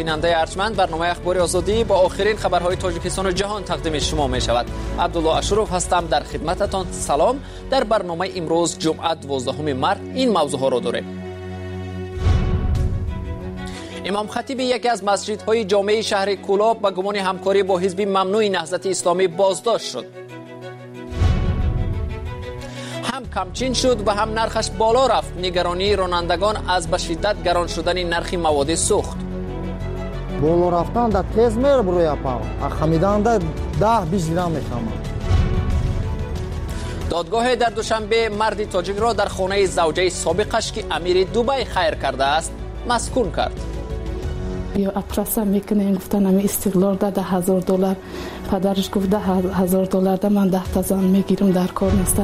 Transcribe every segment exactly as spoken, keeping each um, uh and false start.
بیننده ارجمند، برنامه اخبار آزادی با آخرین خبرهای تاجیکستان و جهان تقدیم شما می شود. عبدالله اشرف هستم در خدمتتان. سلام. در برنامه امروز جمعه دوازدهم مارس این موضوع ها را داریم. امام خطیب یکی از مسجدهای جامع شهر کولاب به گمان همکاری با حزب ممنوع نهضت اسلامی بازداشت شد. هم کمچین شد و هم نرخش بالا رفت. نگرانی رانندگان از به شدت گران شدن نرخ مواد سوخت. بالا رفتن در تیز میره بروی پاو. خمیدن در ده بیست لira میخوام. دادگاه در دوشنبه مرد تاجیک را در خانه زوجه سابقش که امیر دبی خیر کرده است مسکون کرد. یا اپراسا میکنه گفتن امی استقلال ده ده هزار دلار. پدرش گفت ده هزار دلار ده من ده تا زن میگیرم در کار نیست.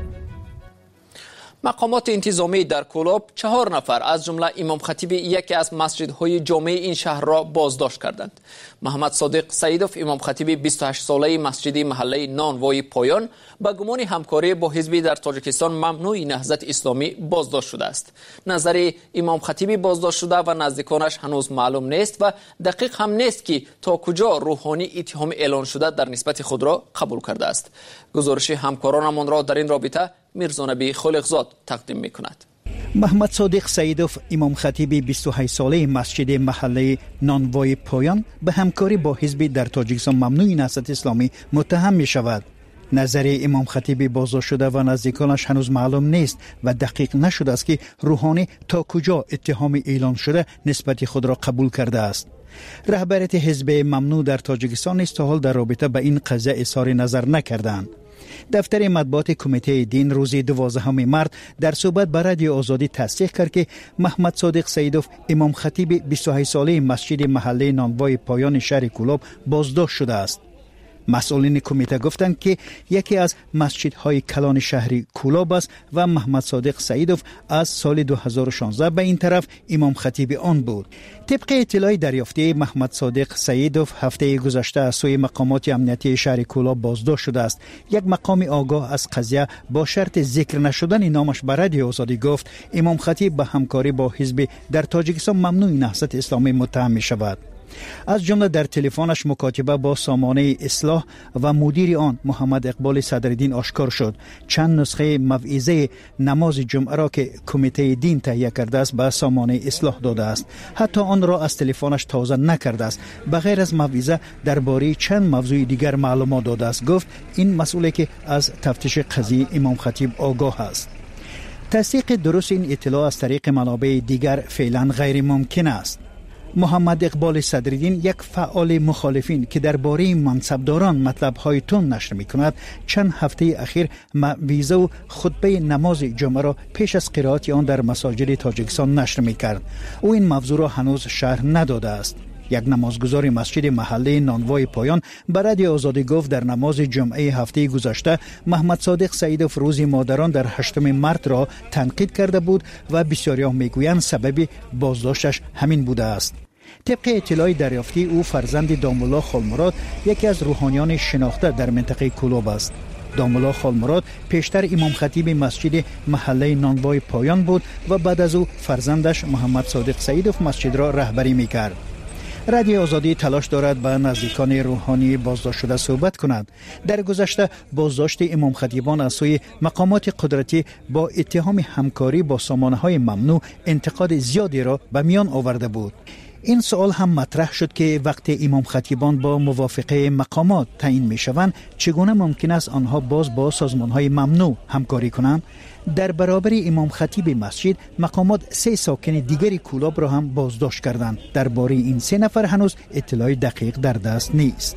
مقامات انتظامی در کولاب چهار نفر از جمله امام خطیب یکی از مسجدهای جامع این شهر را بازداشت کردند. محمد صادق سیدوف امام خطیب بیست و هشت ساله مسجد محله نانوای پایان به گمان همکاری با حزبی در تاجیکستان ممنوع نهضت اسلامی بازداشت شده است. نظر امام خطیب بازداشت شده و نزدیکانش هنوز معلوم نیست و دقیق هم نیست که تا کجا روحانی اتهام اعلان شده در نسبت خود را قبول کرده است. گزارش همکارانمان را در این رابطه میرزانبی خالقزاد تقدیم میکند. محمد صادق سیدوف امام خطیب بیست و هشت ساله مسجد محله نانوای پایان به همکاری با حزب در تاجیکستان ممنوع نهضت اسلامی متهم می شود. نظر امام خطیب بازداشت شده و نزدیکانش هنوز معلوم نیست و دقیق نشده است که روحانی تا کجا اتهام اعلان شده نسبت خود را قبول کرده است. رهبریت حزب ممنوع در تاجیکستان است تا حال در رابطه به این قضیه اظهار نظر نکردند. دفتر مطبوعات کمیته دین روز دوازدهم مارس در صحبت با رادیو آزادی تصدیق کرد که محمد صادق سیدوف امام خطیب بیست و هشت ساله مسجد محله نانوای پایان شهر کولاب بازداشت شده است. مسئولین کمیته گفتند که یکی از مسجدهای کلان شهری کولاب است و محمد صادق سیدوف از سال دو هزار و شانزده به این طرف امام خطیب آن بود. طبق اطلاع دریافتی محمد صادق سیدوف هفته گذشته از سوی مقامات امنیتی شهر کولاب بازداشت شده است. یک مقام آگاه از قضیه با شرط ذکر نشدن نامش به رادیو آزادی گفت امام خطیب به همکاری با حزب در تاجیکستان ممنوع نهضت اسلامی متهم می شود. از جمله در تلفنش مکاتبه با سامانه اصلاح و مدیر آن محمد اقبال صدرالدین آشکار شد چند نسخه موعظه نماز جمعه را که کمیته دین تهیه کرده است به سامانه اصلاح داده است. حتی آن را از تلفنش تازه نکرده است. بغیر از موعظه درباره چند موضوع دیگر معلومات داده است. گفت این مسئولی که از تفتیش قضیه امام خطیب آگاه است. تصدیق درست این اطلاع از طریق منابع دیگر فعلا غیر ممکن است. محمد اقبال صدرالدین یک فعال مخالفین که درباره منصبداران مطلب‌های تند نشر می‌کند چند هفته اخیر موعظه و خطبه نماز جمعه را پیش از قرائت آن در مساجد تاجیکستان نشر می‌کرد. او این موضوع را هنوز شرح نداده است. یک نمازگزار مسجد محله نانوای پایان به رادیو آزادی گفت در نماز جمعه هفته گذشته محمد صادق سیدوف روز مادران در هشتم مارس را تنقید کرده بود و بسیاری‌ها میگویند سبب بازداشتش همین بوده است. طبق اطلاع دریافتی او فرزند دامالله خالمراد یکی از روحانیان شناخته در منطقه کولاب است. دامالله خالمراد پیشتر امام خطیب مسجد محله نانوای پایان بود و بعد از او فرزندش محمد صادق سیدوف مسجد را رهبری میکرد. رادیو آزادی تلاش دارد با نزدیکان روحانی بازداشت شده صحبت کند. در گذشته بازداشت امام خطیبان از سوی مقامات قدرتی با اتهام همکاری با سامانه‌های ممنوع انتقاد زیادی را به میان آورده بود. این سوال هم مطرح شد که وقتی امام خطیبان با موافقه مقامات تعیین می شوند چگونه ممکن است آنها باز با سازمان‌های ممنوع همکاری کنند؟ در برابر امام خطیب مسجد مقامات سه ساکن دیگری کولاب را هم بازداشت کردند. درباره این سه نفر هنوز اطلاع دقیق در دست نیست.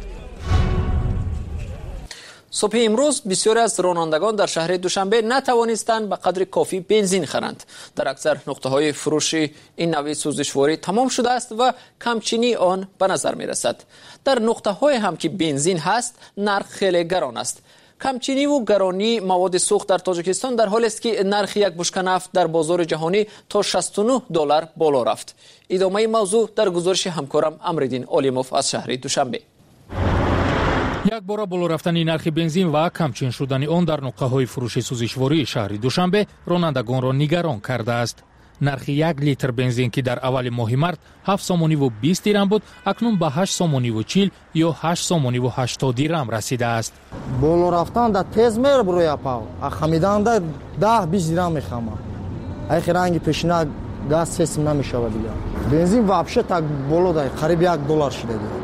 صبح امروز بسیاری از رانندگان در شهر دوشنبه نتوانستند به قدر کافی بنزین خرند. در اکثر نقطه‌های فروش این نوع سوزشواری تمام شده است و کمچینی آن به نظر می رسد. در نقطه‌های هم که بنزین هست نرخ خیلی گران است. کمچینی و گرانی مواد سوخت در تاجیکستان در حالی است که نرخ یک بشکه نفت در بازار جهانی تا شصت و نه دلار بالا رفت. ادامه موضوع در گزارش همکارم امردین علیموف از شهر دوشنبه. یک بار بالا رفتن نرخ بنزین و کمچین شدن آن در نقطه‌های فروش سوزشواری شهر دوشنبه رانندگان را نگران کرده است. нархи як литр бензин ки дар аввали моҳи март ҳафт сомониву бист дирам буд, акнун ба ҳашт сомониву чил ё ҳашт сомониву ҳаштод дирам расидааст. боло рафтанда тез мер буроя пав ахамиданда даҳ бист дирам мехама. Айхи ранги пешина газ сесим намешава дига. Бензин вообще так боло дай қариб як доллар шуда дига.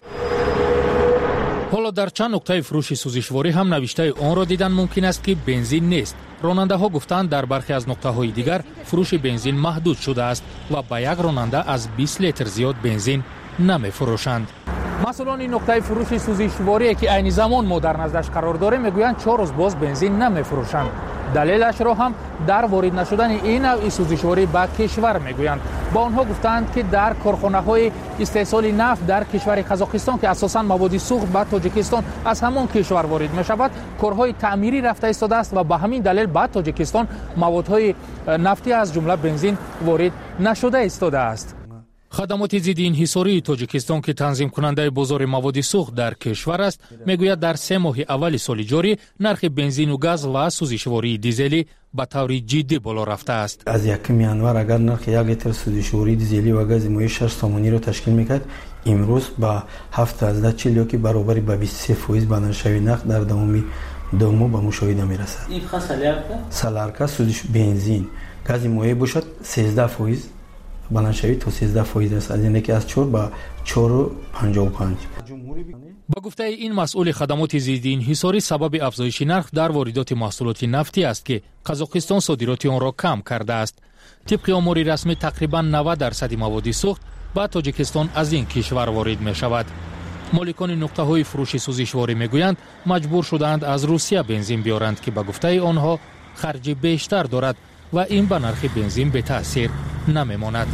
ҳоло дар чанд нуқтаи фурӯши сӯзишворӣ ҳам навиштаи онро дидан мумкин аст ки бензин нест. ронандаҳо гуфтанд дар бархе аз нуқтаҳои дигар фурӯши бензин маҳдуд шудааст ва ба як ронанда аз бист литр зиёд бензин намефурӯшанд. масъулони нуқтаи фурӯши сӯзишворие ки айни замон мо дар наздаш қарор дорем мегӯянд чор рӯз боз бензин намефурӯшанд. далелашро ҳам дар ворид нашудани ин навъи сӯзишворӣ ба кишвар мегӯянд. ба онҳо гуфтанд ки дар корхонаҳои истеҳсоли нафт дар кишвари қазоқистон ки асосан маводи сӯхт ба тоҷикистон аз ҳамон кишвар ворид мешавад, корҳои таъмирӣ рафта истодааст ва ба ҳамин далел ба тоҷикистон маводҳои нафтӣ аз ҷумла бензин ворид нашуда истодааст. хадамоти зидди инҳисории тоҷикистон ки танзимкунандаи бозори маводи сӯхт дар кишвар аст мегӯяд дар се моҳи аввали соли ҷорӣ нархи бензину газ ва сӯзишвории дизелӣ ба таври ҷиддӣ боло рафтааст. аз якум январ агар нархи як литр сӯзишвории дизелӣ ва гази моеъ шаш сомониро ташкил мекард, имрӯз ба ҳафтаазда чил ёки баробари ба бисту се фоиз баландшавии нарх дар давоми ду моҳ ба мушоҳида мерасад. солярка сӯзиш бензин гази моеъ бошад сездаҳ фоиз баландшавӣ то сездаҳ фоиз аст, аз яне ки аз чор ба чору панҷоҳу панҷ. ба гуфтаи ин масъули хадамоти зидди инҳисорӣ сабаби афзоиши нарх дар воридоти маҳсулоти нафтӣ аст ки қазоқистон содироти онро кам кардааст. тибқи омори расмӣ тақрибан навад дарсади маводи сӯхт ба тоҷикистон аз ин кишвар ворид мешавад. моликони нуқтаҳои фурӯши сӯзишворӣ мегӯянд маҷбур шудаанд аз русия бензин биёранд ки ба гуфтаи онҳо харҷи бештар дорад ва ин ба нархи бензин бетаъсир намемонад.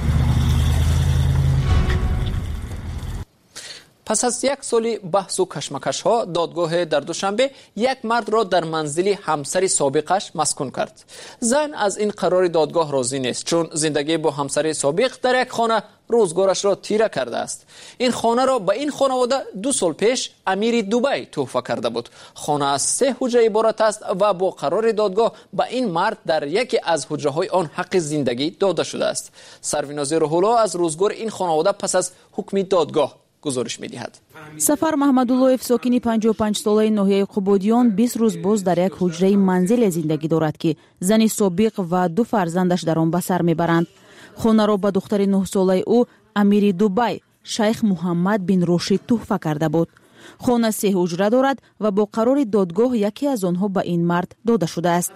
پس از یک سال بحث و کشمکش ها دادگاه در دوشنبه یک مرد را در منزل همسر سابقش مسکون کرد. زن از این قرار دادگاه راضی نیست چون زندگی با همسر سابق در یک خانه روزگارش را تیره کرده است. این خانه را به این خانواده دو سال پیش امیر دبی تحفه کرده بود. خانه از سه حجره عبارت است و با قرار دادگاه به این مرد در یکی از حجره های آن حق زندگی داده شده است. سروینازی روح‌الله از روزگار این خانواده پس از حکم دادگاه گزارش می‌دهد. سفر محمدالله‌اف ساکنی پنجاه و پنج ساله ناحیه قبادیان بیست روز باز در یک حجره منزل زندگی دارد که زن سابق و دو فرزندش در آن به سر میبرند. خانه را به دختر نه ساله او امیر دبی شیخ محمد بن راشد تحفه کرده بود. خانه سه حجره دارد و با قرار دادگاه یکی از آنها به این مرد داده شده است.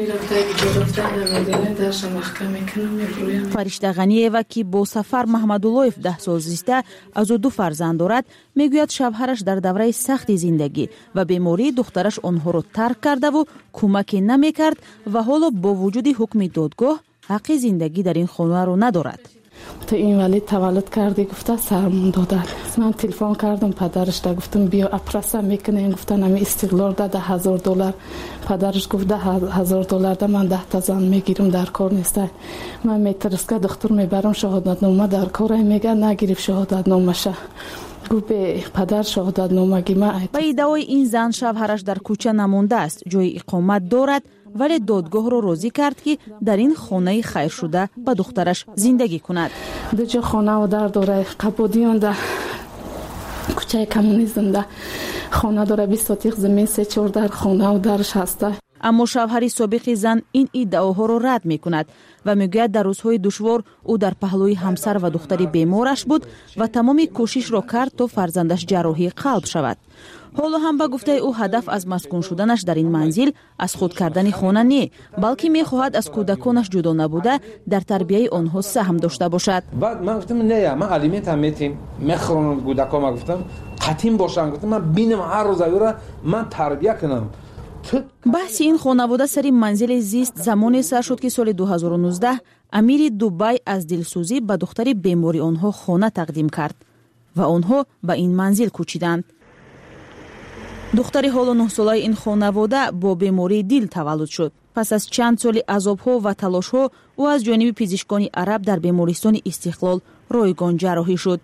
فرشته غنی‌اوا که با سفر محمدالله‌اف ده سال زیسته از او دو فرزند دارد میگوید شوهرش در دوره سخت زندگی و بیماری دخترش آنها را ترک کرده و کمکی نمیکرد و حالا با وجود حکم دادگاه حق زندگی در این خانه را ندارد. تو این ولی تولد کردی گفته سرمون دادن. من تلفن کردم پدرش دا گفتم بیا اپراسا میکنه. گفتن امی استقلال ده ده هزار دلار. پدرش گفت ده هزار دلار ده من ده تا زن میگیرم در کار نیسته. من میترس که دکتر میبرم شهادت نامه در کار میگه نگیریم شهادت نامه شه. گفت به پدر شهادت نامه گیمه. با ادعای این زن شوهرش در کوچه نمونده است. جای اقامت دارد. ولی دادگاه رو راضی کرد که در این خانه خیر شده با دخترش زندگی کند. دو جا خانه و در داره قبادیان ده کوچه کمونیسم ده خانه داره بیست سوتیق زمین سه چهار در خانه و درش هسته. اما شوهر سابق زن این ادعاها را رد می کند و میگوید در روزهای دشوار او در پهلوی همسر و دختری بیمارش بود و تمام کوشش را کرد تا فرزندش جراحی قلب شود. حالا هم با گفته او هدف از مسکون شدنش در این منزل از خود کردن خانه نی بلکه میخواهد از کودکانش جدا نبوده در تربیه آنها سهم داشته باشد. بعد من گفتم نه من الیمنت هم میتیم میخورم کودکام گفتم قطیم باشم گفتم من بینم هر روز ایرا من تربیه کنم. بحث این خانواده سری منزل زیست زمانی سر شد که سال دو هزار و نوزده امیر دبی از دلسوزی به دختری بیماری آنها خانه تقدیم کرد و آنها به این منزل کوچیدند. دختری حالا نه ساله این خانواده با بیماری دل تولد شد. پس از چند سال عذاب‌ها و تلاش‌ها او از جانب پزشکان عرب در بیمارستان استقلال رایگان جراحی شد.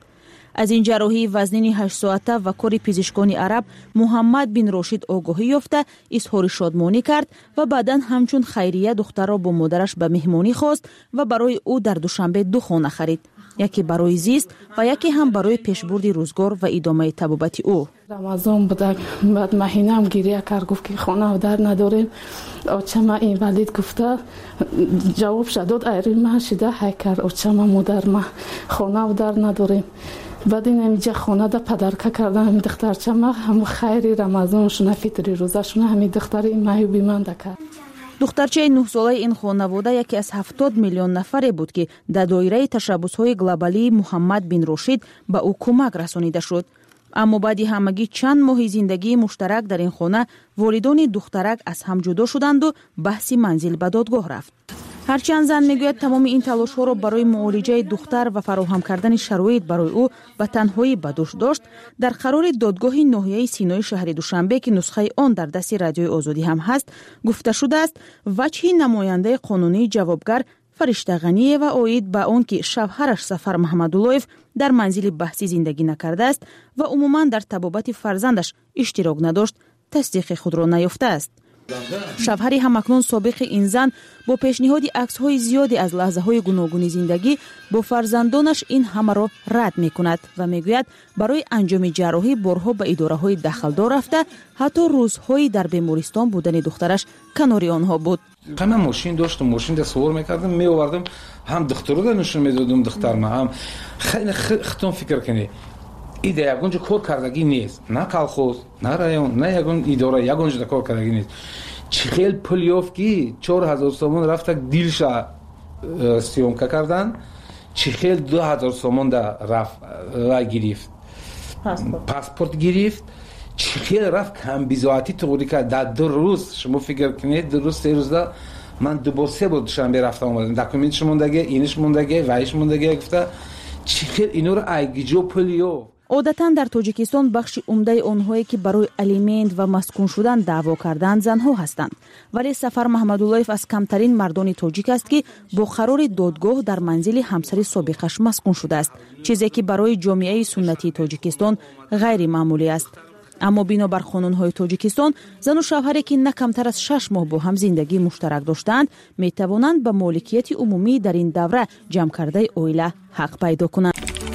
از این جراحی وزنین هشت ساعته و کار پزشکان عرب محمد بن راشد آگاهی یافته اظهار شادمانی کرد و بعداً همچون خیریه دختر را با مادرش به مهمانی خواست و برای او در دوشنبه دو خانه خرید، یکی برای زیست و یکی هم برای پیشبرد روزگار و ادامه طبابت او. رمضان بود، بعد مهینه هم گریه کرد، گفت که خانه و در نداریم. اوچما این ولید گفته جواب شداد ایری ما شده حکر اوچما مادر ما خانه و در نداریم. بعد این اینجا خانه دا پدرکه کردن همین دخترچه ما هم خیری رمضانشون فطری روزشون همین دختری مایو بیمانده کرد. دخترچه نه ساله این خانواده یکی از هفتاد میلیون نفره بود که در دایره تشبس‌های گلوبالی محمد بن راشد به او کمک رسانیده شد. اما بعد همگی چند ماه زندگی مشترک در این خانه والدان دخترک از هم جدا شدند و بحث منزل به دادگاه رفت. هرچند زن میگوید تمام این تلاش ها را برای معالجه دختر و فراهم کردن شرایط برای او به تنهایی به دوش داشت، در قرار دادگاه ناحیه سینای شهر دوشنبه که نسخه آن در دست رادیوی آزادی هم هست گفته شده است وجه نماینده قانونی جوابگر فرشته غنیه و اوید به آن که شوهرش سفر محمداللهیف در منزل بحثی زندگی نکرده است و عموما در طبابت فرزندش اشتراک نداشت تصدیق خود را نیافته است. شوهری همکنون سابق این زن با پیشنهاد عکس‌های زیادی از لحظه‌های گوناگون زندگی با فرزندانش این همه را رد می‌کند و می‌گوید برای انجام جراحی بارها به اداره‌های دخلدار رفته، حتی روزهایی در بیمارستان بودن دخترش کنار آنها بود. من ماشین داشتم، ماشین ده سوار می‌کردم، می‌آوردم، هم دخترو رو نشون می‌دادم دختر ما هم خیلی خطون فکر کنی ایده یگونجا کار کردگی نیست، نه کالخوز نه رایون نه یگون اداره یگونجا کار کردگی نیست. چی خیلی پول یافت که چهار هزار سومون رفت دیلشا سیومکا کردن، چی خیلی دو هزار سومون ده رفت را گرفت پاسپورت پاسپورت گرفت، چی خیلی رفت کم بیزاعتی طوری که در دو روز شما فکر کنید دو روز سه روز ده من دو بار سه بار دوشنبه رفتم اومدم دکومنتش موندگه اینش موندگه وایش موندگه گفته چی خیلی اینو رو ایگیجو پول یافت. عادتاً در تاجیکستان بخش عمده آنهایی که برای الیمنت و مسکون شدن دعوا کردند زنها هستند، ولی سفر محمداللهیف از کمترین مردان تاجیک است که با قرار دادگاه در منزل همسر سابقش مسکون شده است، چیزی که برای جامعه سنتی تاجیکستان غیر معمولی است. اما بنابر قانون‌های تاجیکستان زن و شوهری که نه کمتر از شش ماه با هم زندگی مشترک داشتند می توانند به مالکیت عمومی در این دوره جمع کرده اویله حق پیدا کنند.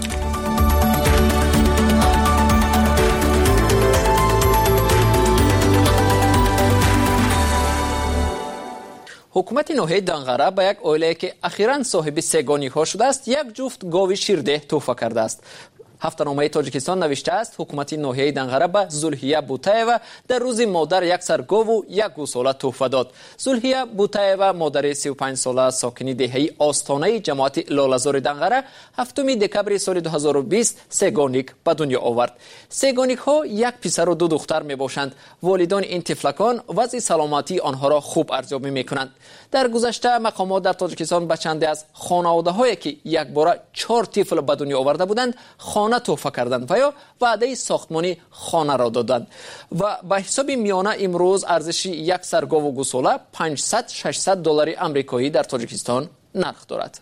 حکومت ناحیه دنقره به یک عائله که اخیراً صاحب سگانی ها شده است یک جفت گاو شیرده تحفه کرده است. هفته‌نامه تاجیکستان نوشته است حکومت ناحیه دنقره به زلحیه بوتایوا در روز مادر یک سر گاو و یک گوساله تحفه داد. زلحیه بوتایوا مادر سی و پنج ساله ساکن دهه آستانه جماعت لاله‌زار دنقره هفتم دکبر سال دو هزار و بیست سگانیک به دنیا آورد. سگانیک ها یک پسر و دو دختر می باشند. والدان این طفلکان وضع سلامتی آنها را خوب ارزیابی می کنند. در گذشته مقامات در تاجیکستان به چند از خانواده هایی که یک بار چهار طفل به دنیا آورده بودند خانه تحفه کردند و یا وعده ساختمانی خانه را دادند و به حساب میانه امروز ارزش یک سر گاو و گوساله پانصد ششصد دلار آمریکایی در تاجیکستان نرخ دارد.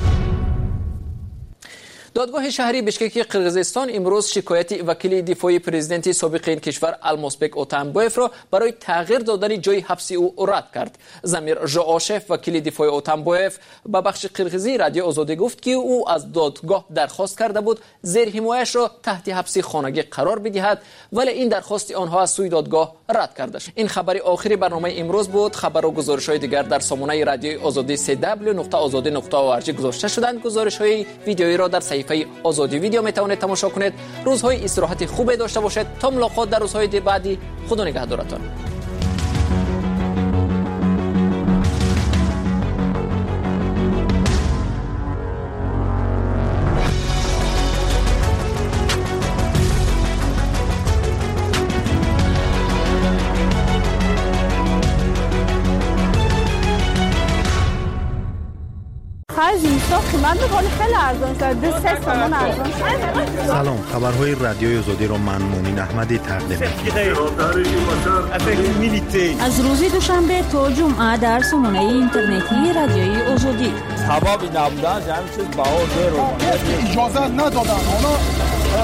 دادگاه شهری بشکک قرقیزستان امروز شکایت وکیل دفاعی پرزیدنت سابق این کشور المازبک اوتانبایف را برای تغییر دادن جای حبس او رد کرد. زمیر ژائاشف وکیل دفاعی اوتانبایف به بخش قرقیزی رادیو آزادی گفت که او از دادگاه درخواست کرده بود زیر حمایش را تحت حبس خانگی قرار بدهد، ولی این درخواست آنها از سوی دادگاه رد کرده شد. این خبر آخری برنامه امروز بود. خبر و گزارش‌های دیگر در سامانه رادیو آزادی سی دبلیو نقطه آزادی نقطه او ار جی گذاشته شدند. گزارش‌های ویدیویی را در صفحه آزادی ویدیو می توانید تماشا کنید. روزهای استراحت خوبی داشته باشید. تا ملاقات در روزهای بعدی. خدا نگهدارتان. سلام، خبرهای رادیوی آزادی را من مومن احمدی تقدیم می‌کنم. از روز دوشنبه تا جمعه در سامانه اینترنتی رادیوی آزادی. هوا بی نبودن جمع چیز باور رو اجازه ندادن.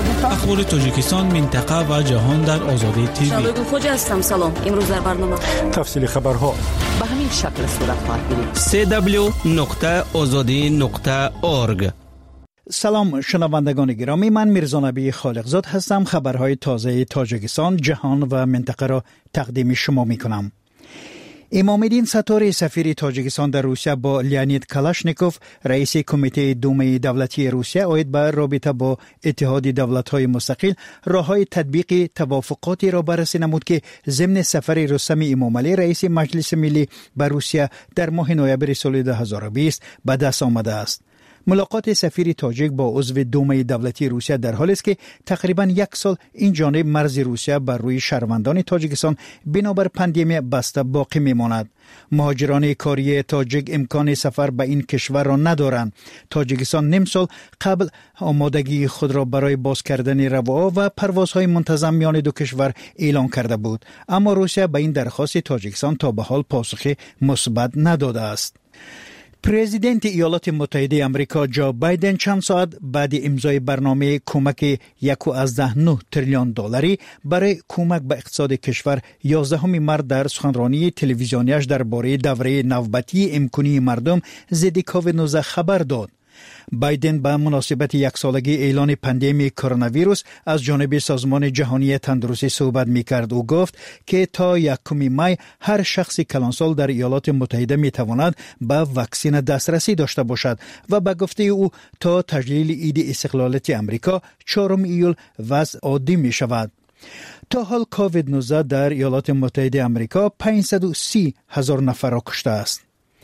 اخبار تاجیکستان، منطقه و جهان در آزادی تیوی. شالوی خوج هستم. سلام. امروز در برنامه تفصیل خبرها به همین شکل صورت خواهد بود. دبلیو دبلیو دبلیو نقطه آزادی نقطه اورگ. سلام شنوندگان گرامی، من میرزا نبی خالقزاد هستم. خبرهای تازه تاجیکستان، جهان و منطقه را تقدیم شما می کنم. امام‌الدین ستاری سفیر تاجیکستان در روسیه با لیانید کلاشنیکوف رئیس کمیته دومه دولتی روسیه اید به رابطه با اتحاد دولت‌های مستقل راه‌های تطبیق توافقاتی را بررسی نمود که ضمن سفر رستم امامعلی رئیس مجلس ملی به روسیه در ماه نوامبر سال دو هزار و بیست به دست آمده است. ملاقات سفیر تاجیک با عضو دومه دولتی روسیه در حالی است که تقریبا یک سال این جانب مرز روسیه بر روی شهروندان تاجیکستان بنابر پاندمی بسته باقی میماند. مهاجران کاری تاجیک امکان سفر به این کشور را ندارند. تاجیکستان نیم سال قبل آمادگی خود را برای باز کردن رواها و پروازهای منتظم میان دو کشور اعلان کرده بود، اما روسیه به این درخواست تاجیکستان تا به حال پاسخ مثبت نداده است. پرزیدنت ایالات متحده آمریکا جو بایدن چند ساعت بعد امضای برنامه کمک یک و از ده نه تریلیون دلاری برای کمک به اقتصاد کشور یازدهم مارس در سخنرانی تلویزیونیش درباره دوره نوبتی امکنی مردم ضد کووید نوزده خبر داد. بایدن به مناسبت یک سالگی اعلان پاندمی کرونا ویروس از جانب سازمان جهانی تندرستی صحبت می‌کرد و گفت که تا یکم می هر شخص کلانسال در ایالات متحده می‌تواند به واکسن دسترسی داشته باشد و به گفته او تا تجلیل عید استقلالیت آمریکا چهارم ایول وضع عادی می‌شود. تا حال کووید نوزده در ایالات متحده آمریکا پانصد و سی هزار نفر را کشته است.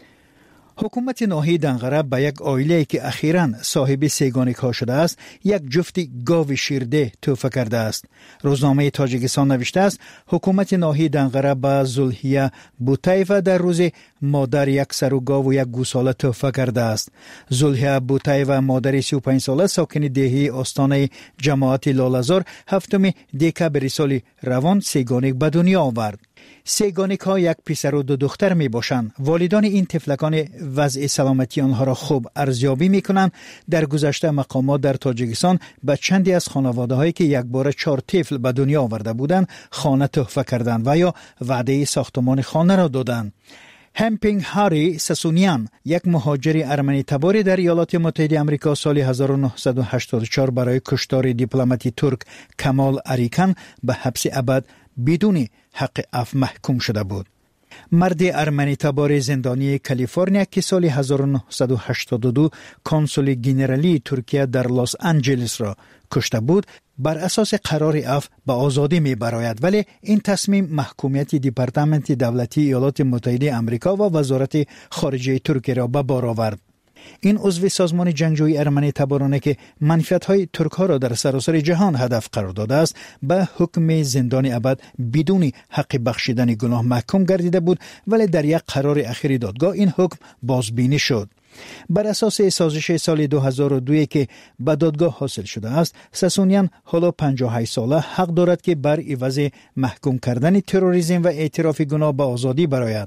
حکومت ناحیه دنقره به یک عائله که اخیراً صاحب سیگانک ها شده است یک جفت گاو شیرده تحفه کرده است. روزنامه تاجیکستان نوشته است حکومت ناحیه دنقره به زلحیه بوتایفه در روز مادر یک سر و گاو و یک گوساله تحفه کرده است. زلحیه بوتایفه مادر سی و پنج ساله ساکن دهه آستانه جماعت لاله‌زار هفتم دکبر سال روان سیگانک به دنیا آورد. سیگانک ها یک پسر و دو دختر می باشند. والدان این طفلکان وضع سلامتی آنها را خوب ارزیابی می کنند. در گذشته مقامات در تاجیکستان به چندی از خانواده هایی که یک بار چهار طفل به دنیا آورده بودند خانه تحفه کردند و یا وعده ساختمان خانه را دادند. همپینگ هاری ساسونیان یک مهاجر ارمنی تباری در ایالات متحده آمریکا سال هزار و نهصد و هشتاد و چهار برای کشتار دیپلماتی ترک کمال اریکن به حبس ابد بدون حق عفو محکوم شده بود. مرد ارمنی تبار زندانی کالیفرنیا که سال هزار و نهصد و هشتاد و دو کنسول گنرالی ترکیه در لس آنجلس را کشته بود بر اساس قرار عفو به آزادی می براید، ولی این تصمیم محکومیت دپارتمان دولتی ایالات متحده آمریکا و وزارت خارجه ترکیه را به بار آورد. این عضو سازمان جنگجوی ارمنی تبارانه که منفعت‌های ترک‌ها را در سراسر جهان هدف قرار داده است به حکم زندان ابد بدون حق بخشیدن گناه محکوم گردیده بود، ولی در یک قرار اخیر دادگاه این حکم بازبینی شد. بر اساس سازش سال دو هزار و دو که به دادگاه حاصل شده است، ساسونیان حالا پنجاه و هشت ساله حق دارد که بر عوض محکوم کردن تروریسم و اعتراف گناه به آزادی براید.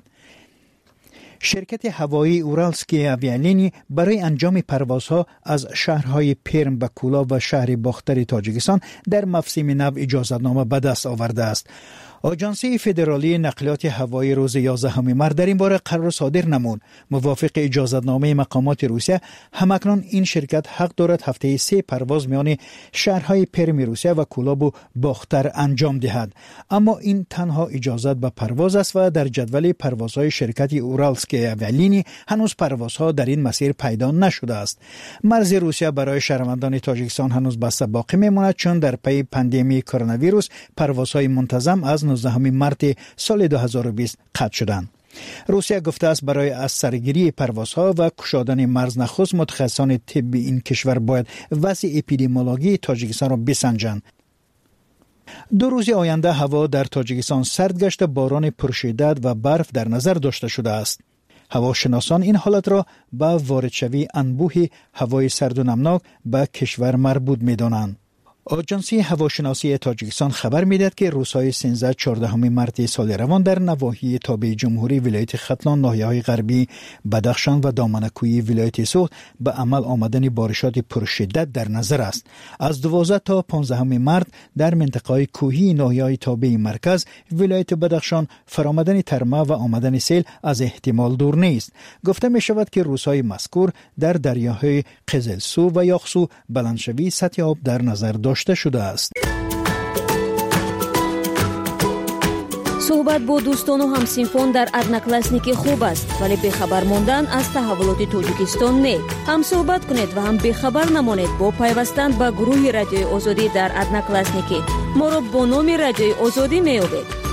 شرکت هوایی اورالسکی اویالینی برای انجام پروازها از شهرهای پرم و کولا و شهر باختر تاجیکستان در موسم نو اجازتنامه به دست آورده است. آژانس فدرالی نقلیات هوایی روز یازدهم مارس در این باره قرار صادر نمود. موافق اجازتنامه مقامات روسیه، همکنون این شرکت حق دارد هفته سه پرواز میان شهرهای پرم روسیه و کولاب و باختر انجام دهد، اما این تنها اجازت به پرواز است و در جدول پروازهای شرکت اورالسکی اویالینی هنوز پروازها در این مسیر پیدا نشده است. مرز روسیه برای شهروندان تاجیکستان هنوز بسته باقی میماند، چون در پی پاندمی کرونا ویروس پروازهای منتظم از نوزدهم مارس سال دو هزار و بیست قطع شدند. روسیه گفته است برای از سرگیری پروازها و گشادن مرز نخست متخصصان طب این کشور باید وضع اپیدمیولوژی تاجیکستان را بسنجند. دو روز آینده هوا در تاجیکستان سرد گشت، باران پرشدت و برف در نظر داشته شده است. هواشناسان این حالت را به واردشوی انبوه هوای سرد و نمناک به کشور مربوط می‌دانند. آژانسی هواشناسی تاجیکستان خبر میدهد که روزهای سیزده چهارده مارس سال روان در نواحی تابع جمهوری ولایت ختلان، ناحیه‌های غربی بدخشان و دامنه‌کویی ولایت سوخت به عمل آمدن بارشات پرشدت در نظر است. از دوازده تا پانزده مارس در منطقه‌های کوهی ناحیه‌های تابع مرکز ولایت بدخشان فرآمدن ترمه و آمدن سیل از احتمال دور نیست. گفته می شود که روزهای مذکور در دریاهای قزلسو و یاخسو بلندشوی سطح آب در نظر داشته شده است. صحبت با دوستان و همسینفون در ادناکلاسنیکی خوب است، ولی بخبر موندن از تحولات تاجیکستان نه. هم صحبت کنید و هم بخبر نمانید با پیوستن به گروه رادیوی آزادی در ادناکلاسنیکی. ما را با نام رادیوی آزادی میابید.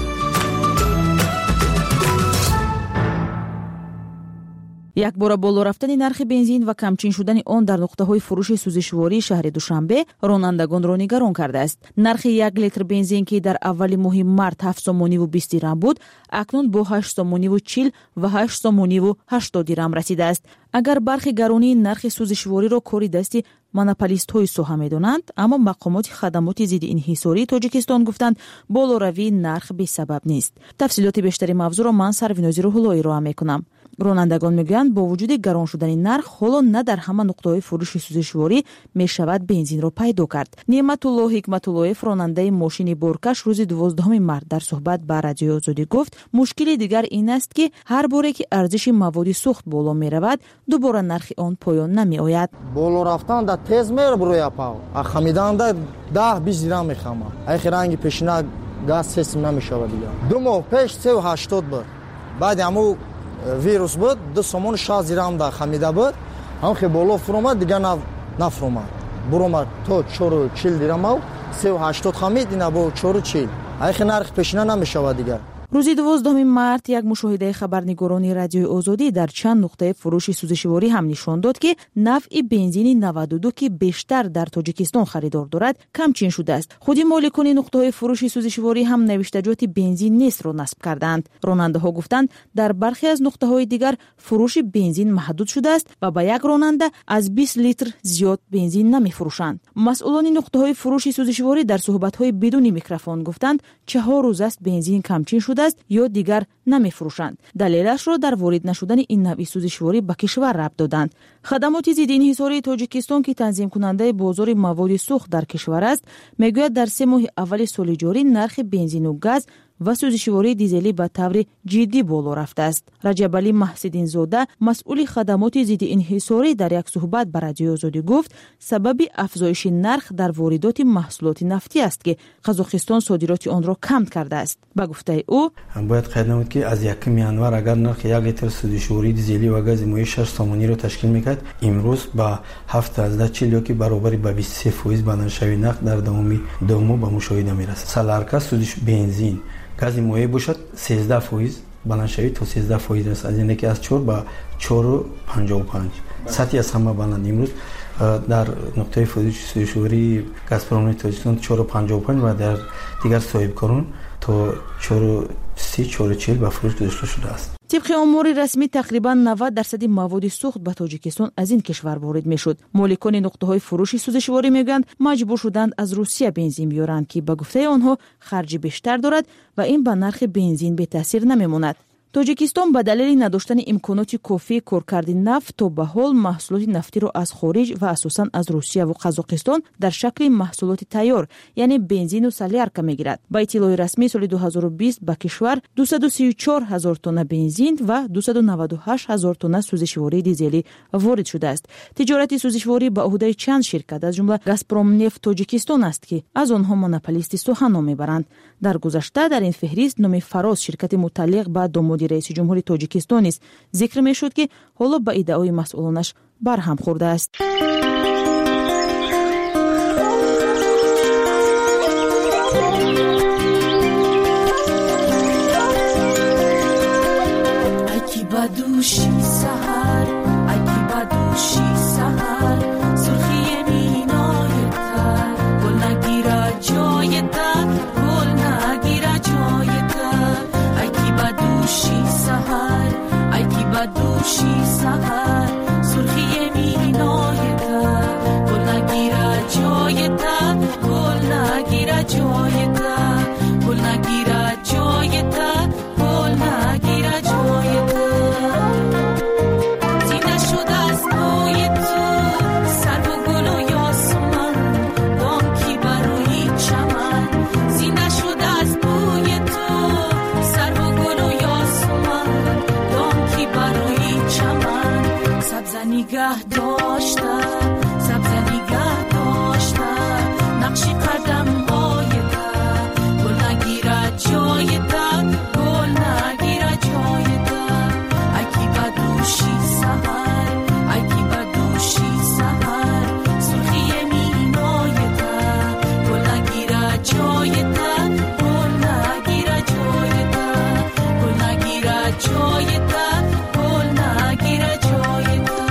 یک بار بالا رفتن نرخ بنزین و کمچین شدن آن در نقطه‌های فروش سوزشواری شهر دوشنبه رانندگان را نگران کرده است. نرخ یک لیتر بنزین که در اول ماه مارس هفت سوم و بیست درهم بود، اکنون با هشت سوم و چهل و هشت سوم و هشتاد درهم رسیده است. اگر برخی گرانی نرخ سوزشواری را کاری دستی مونوپولیست‌های سوها می‌دانند، اما مقامات خدمات ضد انحصاری تاجیکستان گفتند بالاروی نرخ بی سبب نیست. تفصیلات بیشتری موضوع را من سروینازی روح‌اللهی را می‌کنم. رانندگان میگویند با وجود گران شدن نرخ حالا نه در همه نقطه‌های فروش سوزشواری میشود بنزین را پیدا کرد. نعمت الله حکمت الله راننده ماشین بارکش روز دوازدهم مارس در صحبت با رادیو آزادی گفت مشکل دیگر این است که هر باره که ارزش مواد سوخت بالا میرود دوباره نرخ آن پایان نمیآید. بالا رفتن در تیز میره بروی پاو خمیدن در ده بیست درهم میخوام. اخر رنگ پیشنا گاز سیستم نمیشود دیگه. دو ماه پیش سه و هشتاد بود. بعد همو ویروس بود دو سومون شصت درهم دا خمیده بود. هم خیلی بالا فرومد دیگه نفرومد. برومد تو چهار و چهل درهم و سه و هشتاد خمید اینا با چهار و چهل. اخر نرخ پیشنا نمیشود دیگه. روز دوازدهم مارس یک مشاهده خبرنگاران رادیوی آزادی در چند نقطه فروش سوزشواری هم نشان داد که نفع بنزین نود و دو که بیشتر در تاجیکستان خریدار دارد کمچین شده است. خود مالکان نقطه‌های فروش سوزشواری هم نوشتجات بنزین نیست را نصب کردند. راننده‌ها گفتند در برخی از نقطه‌های دیگر فروش بنزین محدود شده است و با یک راننده از بیست لیتر زیاد بنزین نمی‌فروشند. مسئولان نقطه‌های فروش سوزشواری در صحبت‌های بدون میکروفون گفتند چهار روز است بنزین کمچین شده است یا دیگر نمی‌فروشند. دلیلش را در وارد نشدن این نوع سوزشواری به کشور ربط دادند. خدمات ضد انحصاری تاجیکستان که تنظیم کننده بازار مواد سوخت در کشور است میگوید در سه ماه اول سال جاری نرخ بنزین و گاز و سوزشواری دیزلی به طور جدی بالا رفته است. رجب علی محسدین زاده مسئول خدمات ضد انحصاری در یک صحبت با رادیو آزادی گفت سبب افزایش نرخ در واردات محصولات نفتی است که قزاقستان صادرات آن را کم کرده است. به گفته او باید قید نمود که از یکم ینوار اگر نرخ یک لیتر سوزشواری دیزلی و گاز مایع شش سومانی را تشکیل میکرد، امروز با هفتصد چهل که برابر به بیست و سه درصد بلندشوی نرخ در دوم دوم به مشاهده میرسد. سالارکا سوزش بنزین گاز مایع باشد سیزده درصد بلندشوی تا سیزده درصد است. از اینکه از چهار به چهار و پنجاه و پنج سطحی از همه بلند. امروز در نقطه فروش سوزشواری گازپروم تاجیکستان چهار و پنجاه و پنج و در دیگر صاحبکاران تا چهار و سی چهار و چهل به فروش گذاشته شده است. طبق آمار رسمی تقریبا نود درصد مواد سوخت به تاجیکستان از این کشور وارد میشد. مالکان نقطه‌های فروش سوزشواری میگویند مجبور شدند از روسیه بنزین بیارند که به گفته آنها خرج بیشتر دارد و این به نرخ بنزین به تاثیر نمیماند. تاجیکستان به دلیل نداشتن امکانات کافی کارکرد نفت تا به حال محصولات نفتی را از خارج و اساساً از روسیه و قزاقستان در شکل محصولات تیار یعنی بنزین و سلیارکا میگیرد. با اطلاع رسمی سال دو هزار و بیست به کشور دویست و سی و چهار هزار تن بنزین و دویست و نود و هشت هزار تن سوزشواری دیزلی وارد شده است. تجارت سوزشواری به عهده چند شرکت از جمله گازپروم نفت تاجیکستان است که از آنها مونوپولیست سخن نام میبرند. در گذشته در این فهرست نام فراز شرکت متعلق به داماد رئیس جمهوری تاجیکستان است ذکر می شد که حالا به ادعای مسئولانش برهم خورده است. اگی بدوشی سحر اگی بدوشی سحر سرخی مینای تر گل نگیره جای تر گل نگیره جای تر اگی بدوشی سحر اگی بدوشی سحر سرخی مینای تر جای در گل نگیره جای در گل نگیره جای در زینه شده از بوی تو سر و گل و یاسمن دام کی بروی چمن زینه شده از بوی تو سر و گل و یاسمن دام کی بروی چمن سبز نگه داشته سبز نگه داشته نقشی قدم های در گل نگیره جای در گل نگیره جای در اکی بدوشی سهر اکی بدوشی سهر سرخی مینای در گل نگیره جای در گل نگیره جای در گل نگیره جای در گل نگیره جای در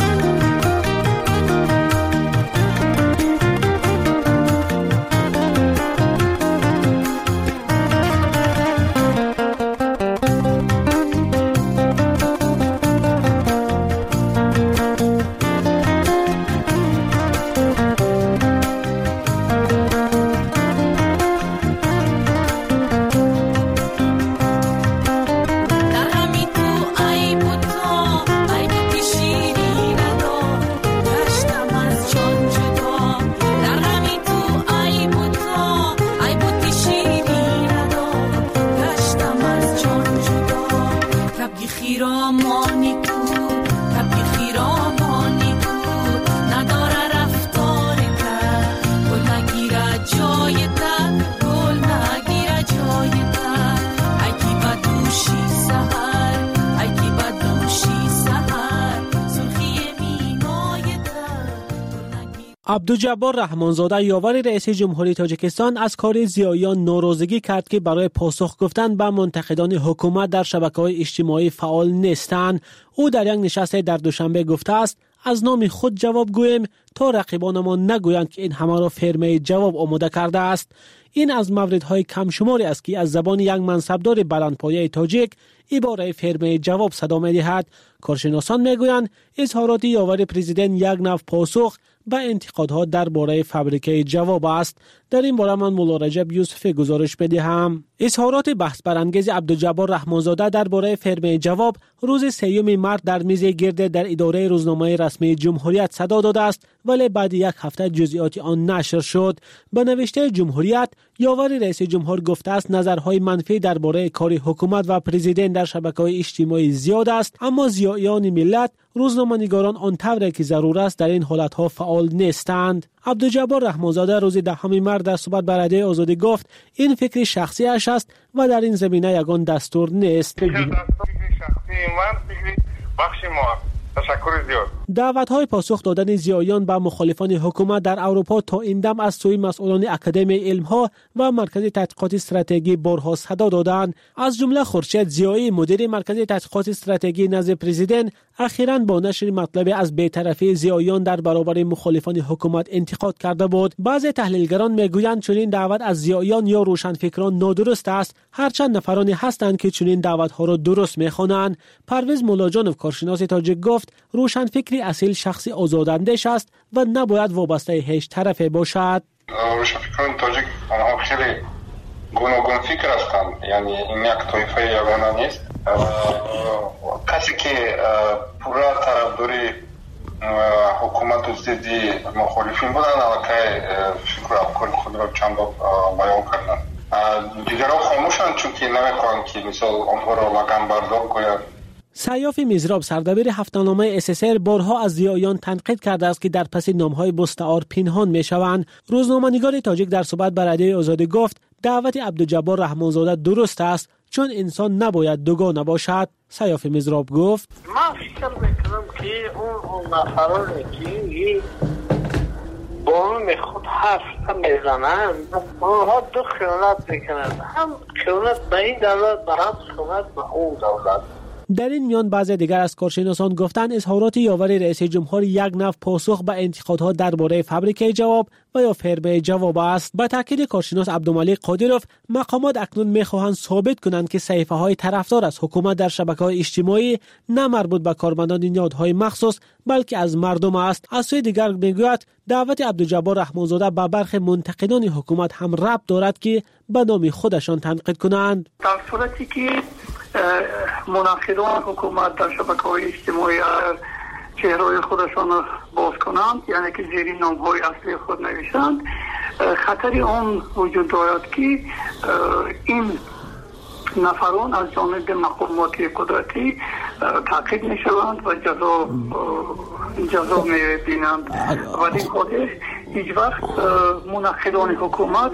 عبدالجبار رحمانزاده یاور رئیس جمهوری تاجیکستان از کار زیاییان ناراضگی کرد که برای پاسخ گفتن به منتقدان حکومت در شبکه‌های اجتماعی فعال نیستند. او در یک نشست در دوشنبه گفته است از نام خود جواب گوییم تا رقیبانمان نگویند که این همه را فرمه جواب آماده کرده است. این از موردهای کم شماری است که از زبان یک منصبدار بلندپایه تاجیک عباره فرمه جواب صدا می‌دهد. کارشناسان میگویند اظهارات یاور پرزیدنت یک نوع پاسخ به انتقادها درباره فابریکه جواب است. در این باره من مولا رجب یوسفی گزارش بدهم. اظهارات بحث برانگیز عبدالجبار رحمانزاده درباره فرمه جواب روز سیوم مارس در میز گرد در اداره روزنامه رسمی جمهوریت صدا داده است، ولی بعد یک هفته جزئیات آن نشر شد. به نوشته جمهوریت یاور رئیس جمهور گفته است نظرهای منفی درباره کار حکومت و پرزیدنت در شبکه‌های اجتماعی زیاد است، اما زیاییان ملت روزنامه‌نگاران آن طوری که ضرور است در این حالت‌ها فعال نیستند. عبدالجبار رحمانزاده روز دهم مارس در صحبت با رادیو آزادی گفت این فکر شخصی اش است و در این زمینه یگان دستور نیست. تشکر زیاد. دعوت‌های پاسخ دادن زیاییان به مخالفان حکومت در اروپا تا این دم از سوی مسئولان اکادمی علم‌ها و مرکز تحقیقات استراتژی بارها صدا دادند. از جمله خورشید زیایی مدیر مرکز تحقیقات استراتژی نزد پرزیدنت اخیراً با نشر مطلب از بی‌طرفی زیاییان در برابر مخالفان حکومت انتقاد کرده بود. بعضی تحلیلگران میگویند چنین دعوت از زیاییان یا روشنفکران نادرست است، هرچند نفرانی هستند که چنین دعوت‌ها را درست می‌خوانند. پرویز مولاجانوف کارشناس تاجیک گفت روشنفکری اصیل شخصی آزاداندیش است و نباید وابسته هیچ طرفی باشد. روشنفکران تاجیک آنها خیلی گوناگون فکر هستند، یعنی این یک طایفه یگانه نیست. کسی که پورا طرفداری حکومت و ضدی مخالفین بودند البته فکر و افکار خود را چند بار بیان کردند. دیگران خاموشند چون که نمی‌خواهند که مثال آنها را لگن بردار کنند. سیاف میزراب سردبیر هفته‌نامه اس اس ار بارها از زیاییان تنقید کرده است که در پس نام‌های مستعار پنهان می‌شوند. روزنامه‌نگار تاجیک در صحبت با رادیو آزادی گفت دعوت عبدالجبار رحمانزاده درست است چون انسان نباید دوگانه باشد. سیاف میزراب گفت من فکر می‌کنم که اون نفرانی که با هم خود حرف میزنند اونها دو خیانت میکنند، هم خیانت به این دولت و هم خیانت به اون دولت. در این میان بعضی دیگر از کارشناسان گفتند اظهارات یاور رئیس جمهور یک نوع پاسخ به انتقادها درباره فابریکه جواب و یا فرم جواب است. با تاکید کارشناس عبدالملیک قادروف، مقامات اکنون میخواهند ثابت کنند که صحیفه های طرفدار از حکومت در شبکه‌های اجتماعی نه مربوط به کارمندان نهادهای مخصوص بلکه از مردم است. از سوی دیگر میگوید دعوت عبدالجبار رحمانزاده به برخی منتقدان حکومت هم ربط دارد که به نام خودشان تنقید کنند. در صورتی که مناقضان حکومت در شبکه‌های اجتماعی چهره‌های خودشان باز کنند، یعنی که زیر نام‌های اصلی خود نویسند، خطری آن وجود دارد که این نفران از جانب مقامات قدرتی تعقیب می‌شوند و جزا جزا می‌بینند. ولی خودش هیچ وقت مناقضان حکومت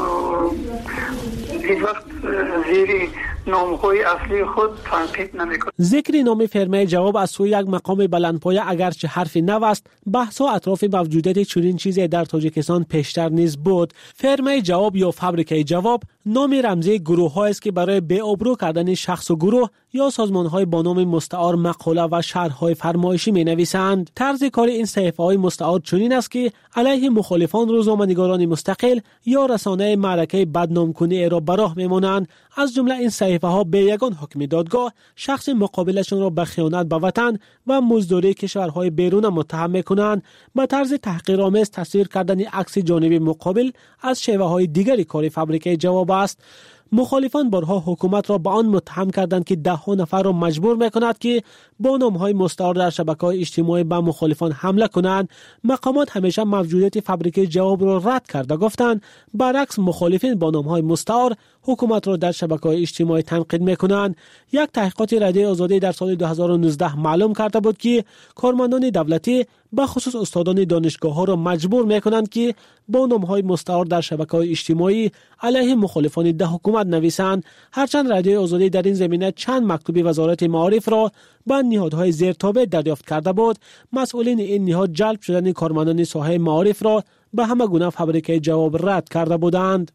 هیچ وقت زیر نام‌های اصلی خود تنقید نمی‌کنند. ذکر نام فرمه جواب از سوی یک مقام بلندپایه اگرچه حرفی نو است، بحث‌ها اطراف موجودیت چنین چیزی در تاجیکستان پیشتر نیز بود. فرمه جواب یا فابریکه جواب نام رمزی گروه‌هایی است که برای بی‌آبرو کردن شخص و گروه یا سازمان‌های با نام مستعار مقاله و شرح‌های فرمایشی می‌نویسند. طرز کار این صحیفه‌های مستعار چنین است که علیه مخالفان روزنامه‌نگاران مستقل یا رسانه معرکه بدنام‌کنی را به راه می‌مانند. از جمله این صحیفه‌ها به یگان حکم دادگاه شخص مقابلشان را به خیانت به وطن و مزدوری کشورهای بیرون متهم می‌کنند. به طرز تحقیرآمیز تصویر کردن عکس جانب مقابل از شیوه‌های دیگری کار فابریکه جواب است. مخالفان بارها حکومت را به آن متهم کردند که ده ها نفر را مجبور می‌کند که با نام‌های مستعار در شبکه‌های اجتماعی به مخالفان حمله کنند. مقامات همیشه موجودیت فابریکه جواب را رد کرده گفتند برعکس مخالفین با نام‌های مستعار حکومت را در شبکه‌های اجتماعی تنقید می‌کنند. یک تحقیقات رادیو آزادی در سال دو هزار و نوزده معلوم کرده بود که کارمندان دولتی به خصوص استادان دانشگاه‌ها را مجبور می‌کنند که با نام‌های مستعار در شبکه‌های اجتماعی علیه مخالفان ده حکومت نویسند. هرچند رادیو آزادی در این زمینه چند مکتوب وزارت معارف را به نهادهای زیرتابع دریافت کرده بود، مسئولین این نهاد جلب شدن کارمندان ساحه معارف را به همه گونه فابریکه جواب رد کرده بودند.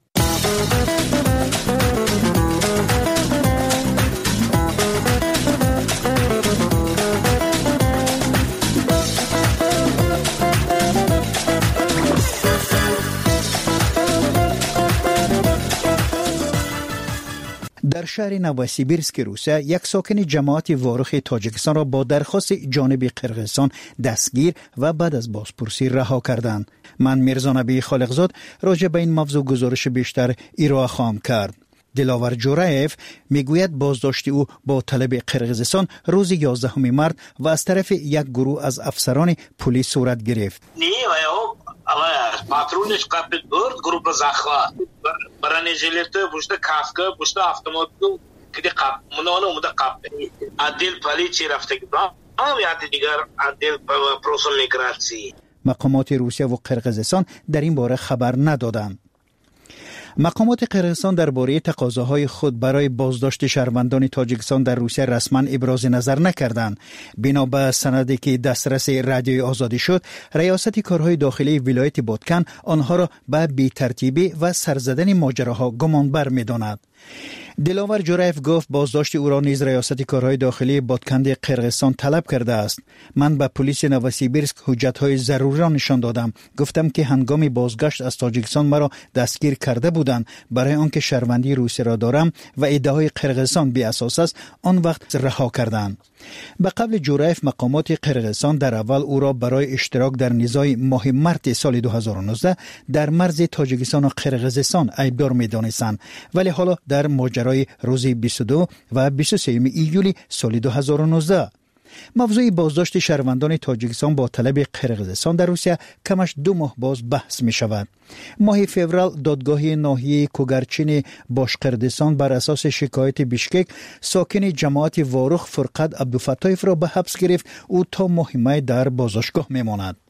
در شهر نووسیبیرسک روسیه یک ساکن جماعت وارخ تاجیکستان را با درخواست جانب قرقیزستان دستگیر و بعد از بازپرسی رها کردند. من میرزا نبی خالقزاد راجع به این موضوع گزارش بیشتر ارائه خواهم کرد. دلاور جورایف میگوید بازداشت او با طلب قرقیزستان روز یازدهم مارس و از طرف یک گروه از افسران پلیس صورت گرفت. Patrulnici capet bord, grupă Zahla. Baranejeletă, buștă cască, buștă автомобил, câte cap, mână mână cap. Adel poliție rafte. Am iată digar adel پروسل میگراتسی. مقامات روسیه و قرقیزستان در این باره خبر ندادند. مقامات قرقیزستان درباره تقاضاهای خود برای بازداشت شهروندان تاجیکستان در روسیه رسما ابراز نظر نکردند. بنا به سندی که دسترس رادیوی آزادی شد، ریاست کارهای داخلی ولایت بادکن آنها را به بی‌ترتیبی و سرزدن ماجراها گمانبر می‌داند. دلاور جورایف گفت بازداشت او را نیز ریاست کارهای داخلی بادکند قرقیزستان طلب کرده است. من به پلیس نووسیبیرسک حجت‌های ضروری را نشان دادم. گفتم که هنگام بازگشت از تاجیکستان مرا دستگیر کرده بودند برای آنکه شهروندی روسیه را دارم و ادعای قرقیزستان بی اساس است، آن وقت رها کردند. به قبل جورایف مقامات قرقیزستان در اول او را برای اشتراک در نزاع ماه مارس سال دو هزار و نوزده در مرز تاجیکستان و قرقیزستان ایبدار می‌دانستند، ولی حالا در ماجرای روز بیست و دو و بیست و سه ایولی سال دو هزار و نوزده موضوع بازداشت شهروندان تاجیکستان با طلب قرقیزستان در روسیه کمش دو ماه باز بحث می شود. ماه فوریه دادگاه ناحیه کوگرچین باشقردستان بر اساس شکایت بیشکک ساکن جماعت واروخ فرقت عبدالفتایف را به حبس گرفت. او تا ماه می در بازداشتگاه می ماند.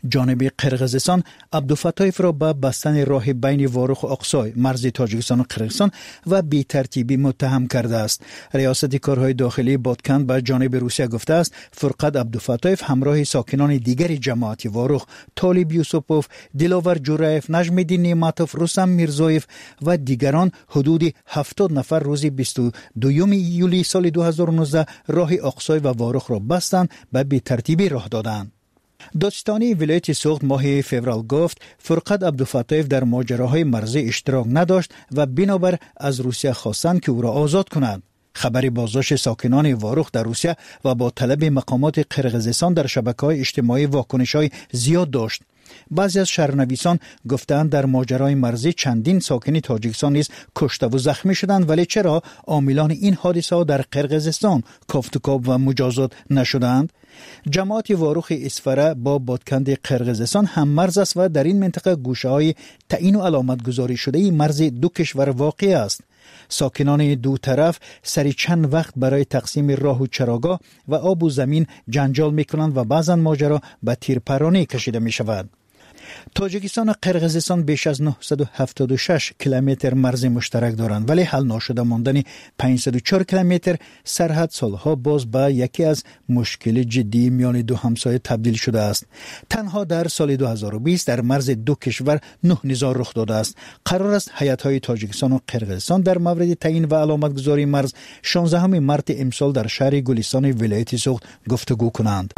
جانب قرقیزستان عبدالفتاحیف را به بستن راه بین واروخ و اقصای مرز تاجیکستان و قرقیزستان و بی ترتیبی متهم کرده است. ریاست کارهای داخلی بادکند به جانب روسیه گفته است فرقت عبدالفتاحیف همراه ساکنان دیگر جماعت واروخ، طالب یوسپوف، دلاور جورایف، نجم‌الدین نعمتوف، رستم میرزایف و دیگران حدود هفتاد نفر روز بیست و دوم یولی سال دو هزار و نوزده راه اقصای و واروخ را بستند و بی ترتیبی راه دادند. دادستانی ولایت سوخت ماه فوریه گفت فرقت عبدالفتاحیف در ماجراهای مرزی اشتراک نداشت و بنابر از روسیه خواستند که او را آزاد کنند. خبر بازداشت ساکنان واروخ در روسیه و با طلب مقامات قرقیزستان در شبکه‌های اجتماعی واکنش‌های زیاد داشت. بعضی از شهرنویسان گفتند در ماجرای مرزی چندین ساکن تاجیکستان نیز کشته و زخمی شدند، ولی چرا عاملان این حادثه در قرقیزستان کافتوکاب و مجازات نشدند؟ جماعت واروخ اسفره با بادکند قرقیزستان هم مرز است و در این منطقه گوشه‌های تعیین و علامت گذاری شده مرز دو کشور واقع است. ساکنان دو طرف سری چند وقت برای تقسیم راه و چراگاه و آب و زمین جنجال میکنند و بعضا ماجرا به تیرپرانی کشیده می شود. تاجیکستان و قرقیزستان بیش از نهصد و هفتاد و شش کیلومتر مرز مشترک دارند، ولی حل نشده ماندن پانصد و چهار کیلومتر سرحد سالها باز به یکی از مشکل جدی میان دو همسایه تبدیل شده است. تنها در سال دو هزار و بیست در مرز دو کشور نه نزاع رخ داده است. قرار است هیئت‌های تاجیکستان و قرقیزستان در مورد تعیین و علامتگذاری مرز شانزدهم مارس امسال در شهر گلستان ولایت سوخت گفتگو کنند.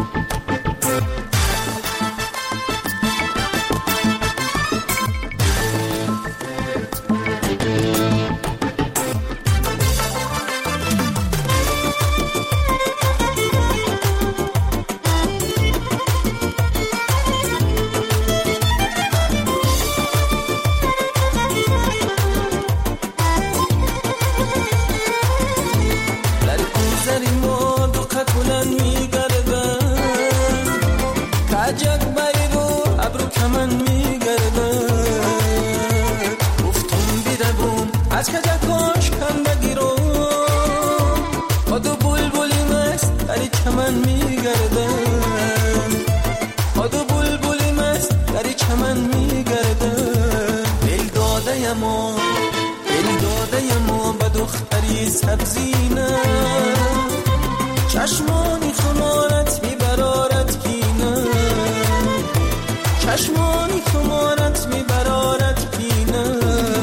چشمانی خمارت میبرارت کینه، چشمانی خمارت میبرارت کینه.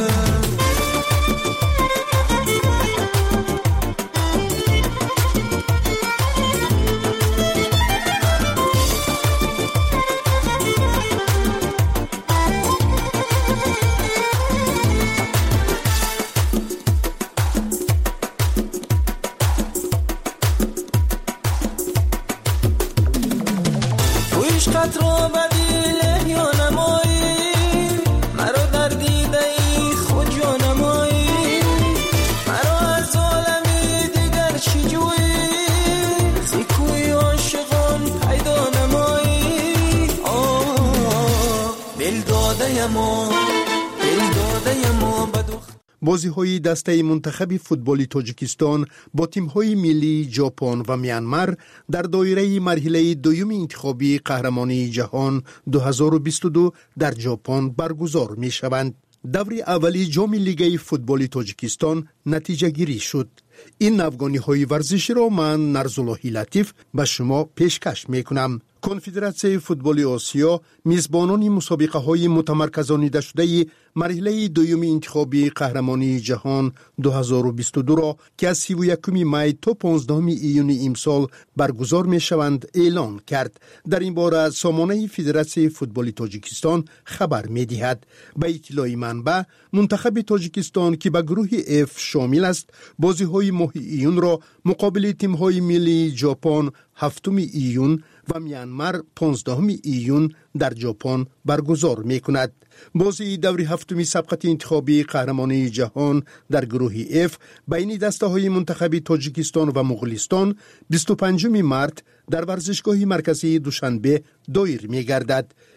عشقت رو بدیله یا نمایی، مرا در دیده ای خود یا نمایی، مرا از عالمی دیگر چی جویی، زیکوی عاشقان پیدا نمایی. آه دل داده یما، دل داده یما بدخت. بازی‌های دسته منتخب فوتبالی تاجیکستان با تیم‌های ملی ژاپن و میانمار در دایره مرحله دوم انتخابی قهرمانی جهان دو هزار و بیست و دو در ژاپن برگزار می‌شوند. دور اولی جام لیگ فوتبال تاجیکستان نتیجه گیری شد. این نوگانی‌های ورزشی را من نرزاللهی لطیف به شما پیشکش می‌کنم. کنفدراسیون فوتبال آسیا میزبانان مسابقه های متمرکزانیده شده مرحله دوم انتخابی قهرمانی جهان دو هزار و بیست و دو را که از سی و یکم می تا پانزدهم ایون امسال برگزار می شوند اعلان کرد. در این باره سامانه فدراسیون فوتبال تاجیکستان خبر می دهد. به اطلاع منبع منتخب تاجیکستان که به گروه اف شامل است بازی های ماه ایون را مقابل تیم های ملی ژاپن هفتم ایون و میانمار پانزدهم ایون در ژاپن برگزار می کند. بازی دور هفتمی سبقت انتخابی قهرمانی جهان در گروه اف بین دسته های منتخب تاجیکستان و مغولستان بیست و پنجم مارس در ورزشگاه مرکزی دوشنبه دایر می گردد.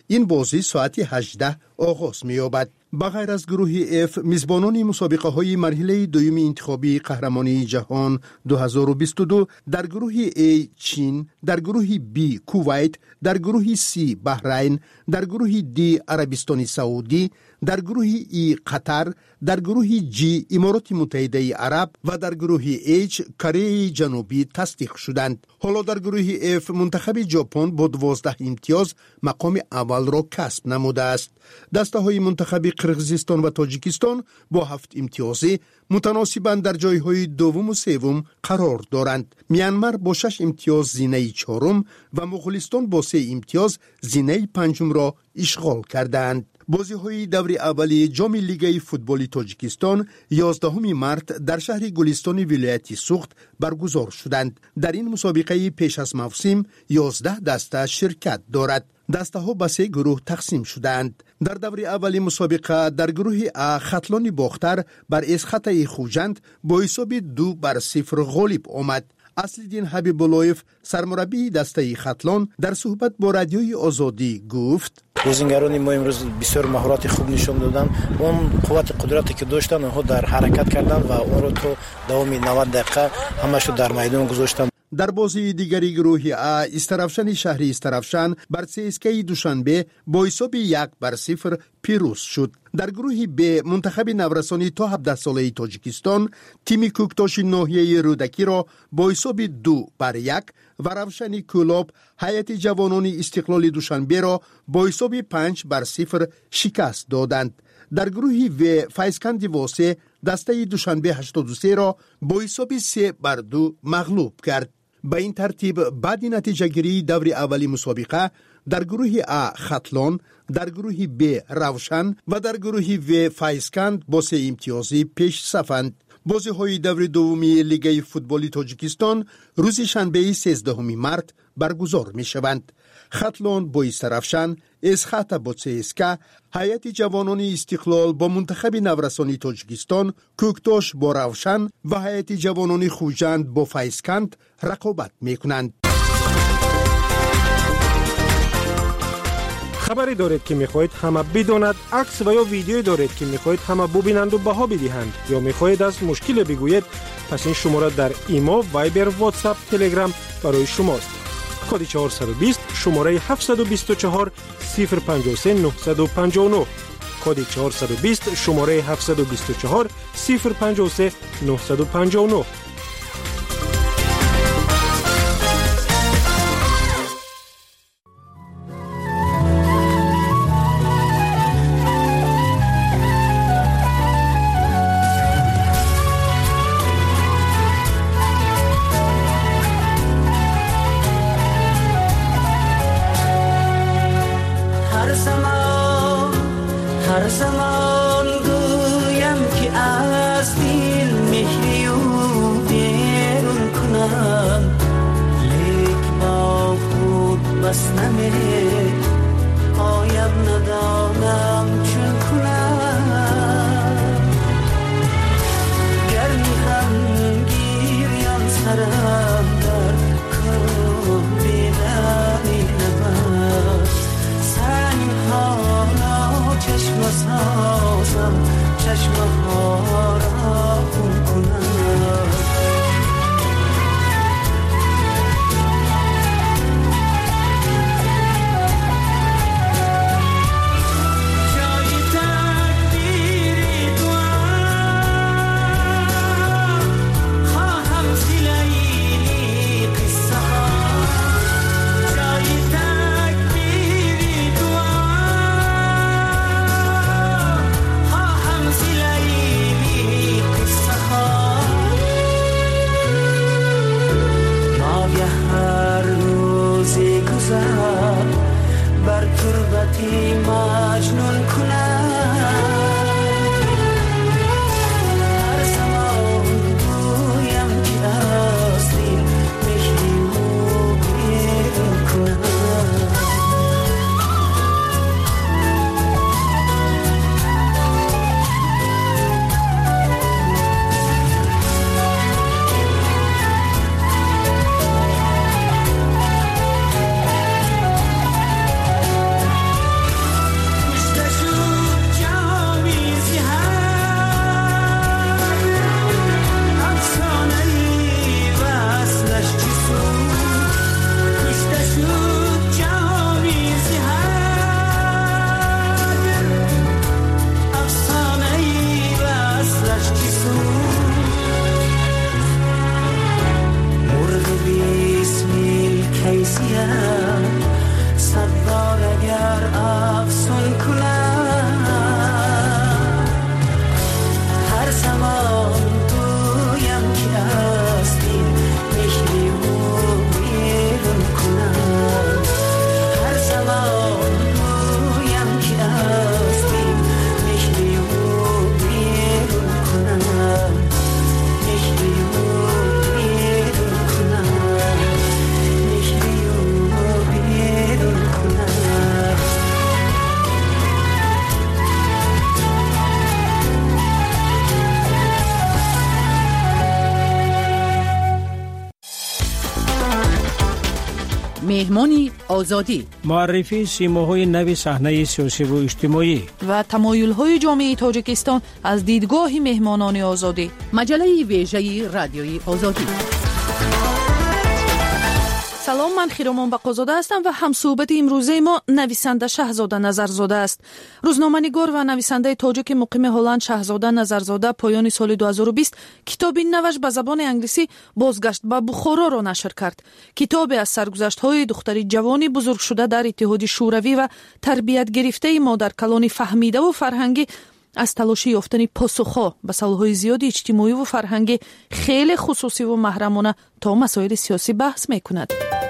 این بازی ساعت هجده آغاز می‌یابد. بغیر از گروه F میزبانان مسابقه های مرحله دوم انتخابی قهرمانی جهان دو هزار و بیست و دو در گروه A چین، در گروه B کویت، در گروه C بحرین، در گروه D عربستان سعودی، در گروه E قطر، در گروه G امارات متحده عرب و در گروه H کره جنوبی تصدیق شدند. حالا در گروه F منتخب ژاپن با دوازده امتیاز مقام اول را کسب نموده است. دسته های منتخب قرقیزستان و تاجیکستان با هفت امتیازی متناسباً در جایهای دوم و سوم قرار دارند. میانمار با شش امتیاز زینه چهارم و مغولستان با سه امتیاز زینه پنجم را اشغال کردند. بازی های دور اولی جام لیگ فوتبال تاجیکستان یازدهم مارس در شهر گلستان ولایت سوخت برگزار شدند. در این مسابقه پیش از موسم یازده دسته شرکت دارد. دسته ها به سه گروه تقسیم شدند. در دور اولی مسابقه در گروه A خطلان باختر بر اسخط خوجند با حساب دو بر صفر غالب آمد. اصل‌الدین حبیب‌اللهیف سرمربی دسته خطلان در صحبت با رادیوی آزادی گفت: بازیگران ما امروز بسیار مهارت خوب نشان دادن. اون قوت قدرتی که داشتن اونها در حرکت کردن و اون رو تو دوام نود دقیقه همش در میدان گذاشتن. در بازی دیگری گروه A استرافشان شهری استرافشان بر سیسکه دوشنبه با حساب یک بر صفر پیروز شد. در گروه B منتخب نورسانی تا هفده ساله تاجیکستان تیم کوکتاش ناحیه رودکی را با حساب دو بر یک و روشن کولاب هیئت جوانان استقلال دوشنبه را با حساب پنج بر صفر شکست دادند. در گروه و فایسکند واسه دسته دوشنبه هشتاد و سه را با حساب سه بر دو مغلوب کرد. به این ترتیب بعد نتیجه گیری دور اولی مسابقه در گروه A خطلان، در گروه B روشن و در گروه و فایسکند با سه امتیازی پیش صفند. بازی های دور دومی لیگ فوتبال تاجیکستان روز شنبه سیزدهم مارس برگزار می شوند. خطلان با استرافشان، اسخط با سیسکا، هیئت جوانان استقلال با منتخب نورسانی تاجیکستان، کوکتاش با روشن و هیئت جوانان خوجند با فایسکند رقابت می کنند. خبری دارید که میخواهید همه بداند، عکس و یا ویدیویی دارید که میخواهید همه ببینند و بها بدهند یا میخواهید از مشکل بگویید، پس این شماره در ایمو، وایبر، واتساپ، تلگرام برای شماست. کد چهارصد و بیست شماره هفتصد و بیست و چهار صفر پنجاه و سه نهصد و پنجاه و نه. کد چهارصد و بیست شماره هفتصد و بیست و چهار صفر پنجاه و سه نهصد و پنجاه و نه. جان مهمانی آزادی، معرفی سیماهای نو صحنه سیاسی و اجتماعی و تمایل‌های جامعه تاجیکستان از دیدگاه مهمانان آزادی. مجله ویژه رادیوی آزادی. سلام، من خیرامان بقازاده هستم و همصحبت امروزه ما نویسنده شهزاده نظرزاده است. روزنامه‌نگار و نویسنده تاجیک مقیم هلند شهزاده نظرزاده پایان سال دو هزار و بیست کتابی نوش به زبان انگلیسی بازگشت به بخارا را نشر کرد. کتابی از سرگذشت‌های دختری جوانی بزرگ شده در اتحاد شوروی و تربیت گرفته ما در کلان فهمیده و فرهنگی از تلاشی یافتن پاسخ‌ها به سوال‌های زیادی اجتماعی و فرهنگی خیلی خصوصی و محرمانه تا مسائل سیاسی بحث می‌کند.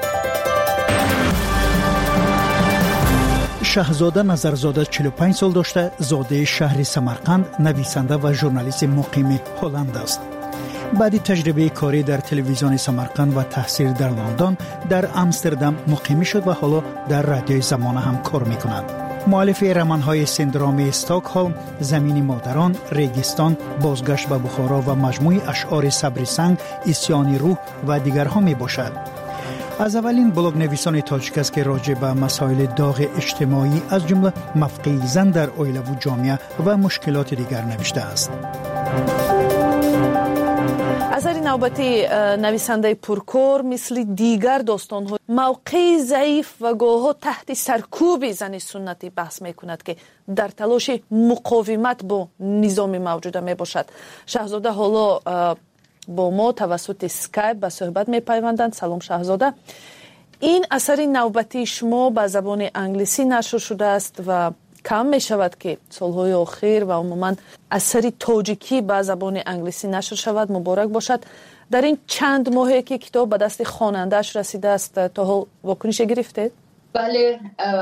شهزاده نظرزاده چهل و پنج سال داشته، زاده شهر سمرقند، نویسنده و ژورنالیست مقیم هلند است. بعد تجربه کاری در تلویزیون سمرقند و تحصیل در لندن، در امستردام مقیم شد و حالا در رادیوی زمانه هم کار می‌کند. مؤلف رمان‌های سندرام استکهلم، زمین مادران، ریگستان، بازگشت به بخارا و مجموعه اشعار صبر سنگ، اسیان روح و دیگرها میباشد. از اولین بلاگ نویسان تاجیک است که راجع به مسائل داغ اجتماعی از جمله موقع زن در عائله و جامعه و مشکلات دیگر نوشته است. اثر نوبتی نویسنده پرکار مثل دیگر داستان‌ها موقع ضعیف و گاه‌ها تحت سرکوب زن سنتی بحث می‌کند که در تلاش مقاومت با نظام موجوده میباشد. شهزاده حالا با ما توسط اسکایپ به صحبت میپیوندند. سلام شهزاده. این اثر نوبتی شما به زبان انگلیسی نشر شده است و کم می شود که سالهای آخر و عموما اثر تاجیکی به زبان انگلیسی نشر شود. مبارک باشد. در این چند ماهی که کتاب به دست خواننده‌اش رسیده است تا حال واکنش گرفته؟ بله،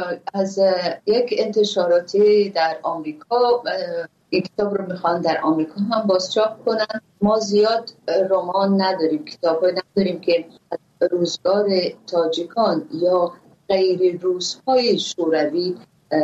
از یک انتشاراتی در آمریکا این کتاب رو میخوان در آمریکا هم بازچاپ کنن. ما زیاد رمان نداریم، کتاب نداریم که روزگار تاجیکان یا غیر روزهای شوروی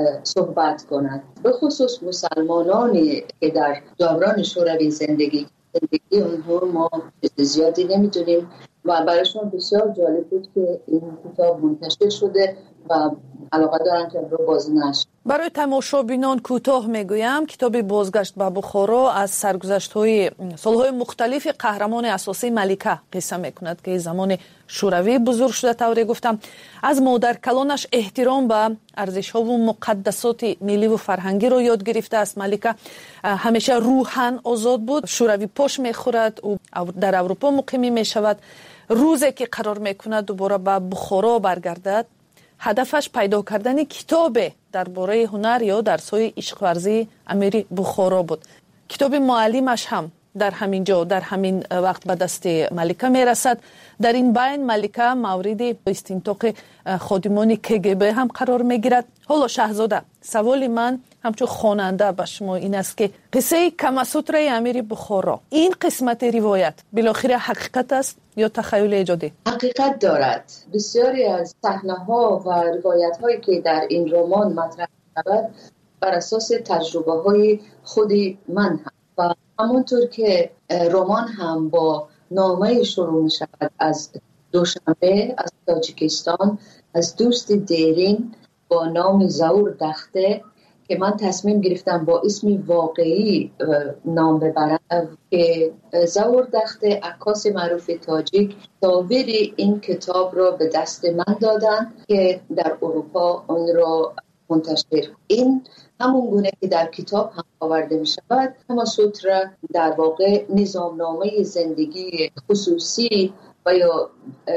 صحبت کنند. به خصوص مسلمانانی که در دوران شوروی زندگی زندگی اونها ما زیادی نمیدونیم و برایشون بسیار جالب بود که این کتاب منتشر شده و علاقه دارن که رو باز نشد. برای تماشابینان کوتاه میگویم کتاب بازگشت به بخارا از سرگذشت‌های سالهای مختلف قهرمان اساسی ملکه قصه میکند که زمان شوروی بزرگ شده. طوری گفتم از مادر کلانش احترام به ارزش‌ها و مقدسات ملی و فرهنگی را یاد گرفته است. ملکه همیشه روحاً آزاد بود. شوروی پاش میخورد و در اروپا مقیم میشود. روزی که قرار میکند دوباره به بخارا برگردد، هدفش پیدا کردن کتاب درباره هنر یا درس‌های عشق ورزی امیر بخارا بود. کتاب معلمش هم در همین جا در همین وقت به دست ملکه میرسد. در این بین ملکه مورد استنطاق خادمان کگب هم قرار میگیرد. حالا شهزاده، سوال من همچون خواننده به شما این است که قصه کماسوتر امیر بخارا، این قسمت روایت بالاخره حقیقت است یا تخیل ایجادی؟ حقیقت دارد. بسیاری از صحنه‌ها و روایت‌هایی که در این رمان مطرح شود بر اساس تجربه‌های خود من هم و همونطور که رمان هم با نامه شروع می شود از دوشنبه از تاجیکستان، از دوست دیرین با نام زور دخته که من تصمیم گرفتم با اسم واقعی نام ببرم که زور دخته عکاس معروف تاجیک تصاویر این کتاب را به دست من دادن که در اروپا اون را منتشر. این همون گونه که در کتاب هم آورده می شود. کماسوترا در واقع نظامنامه زندگی خصوصی و یا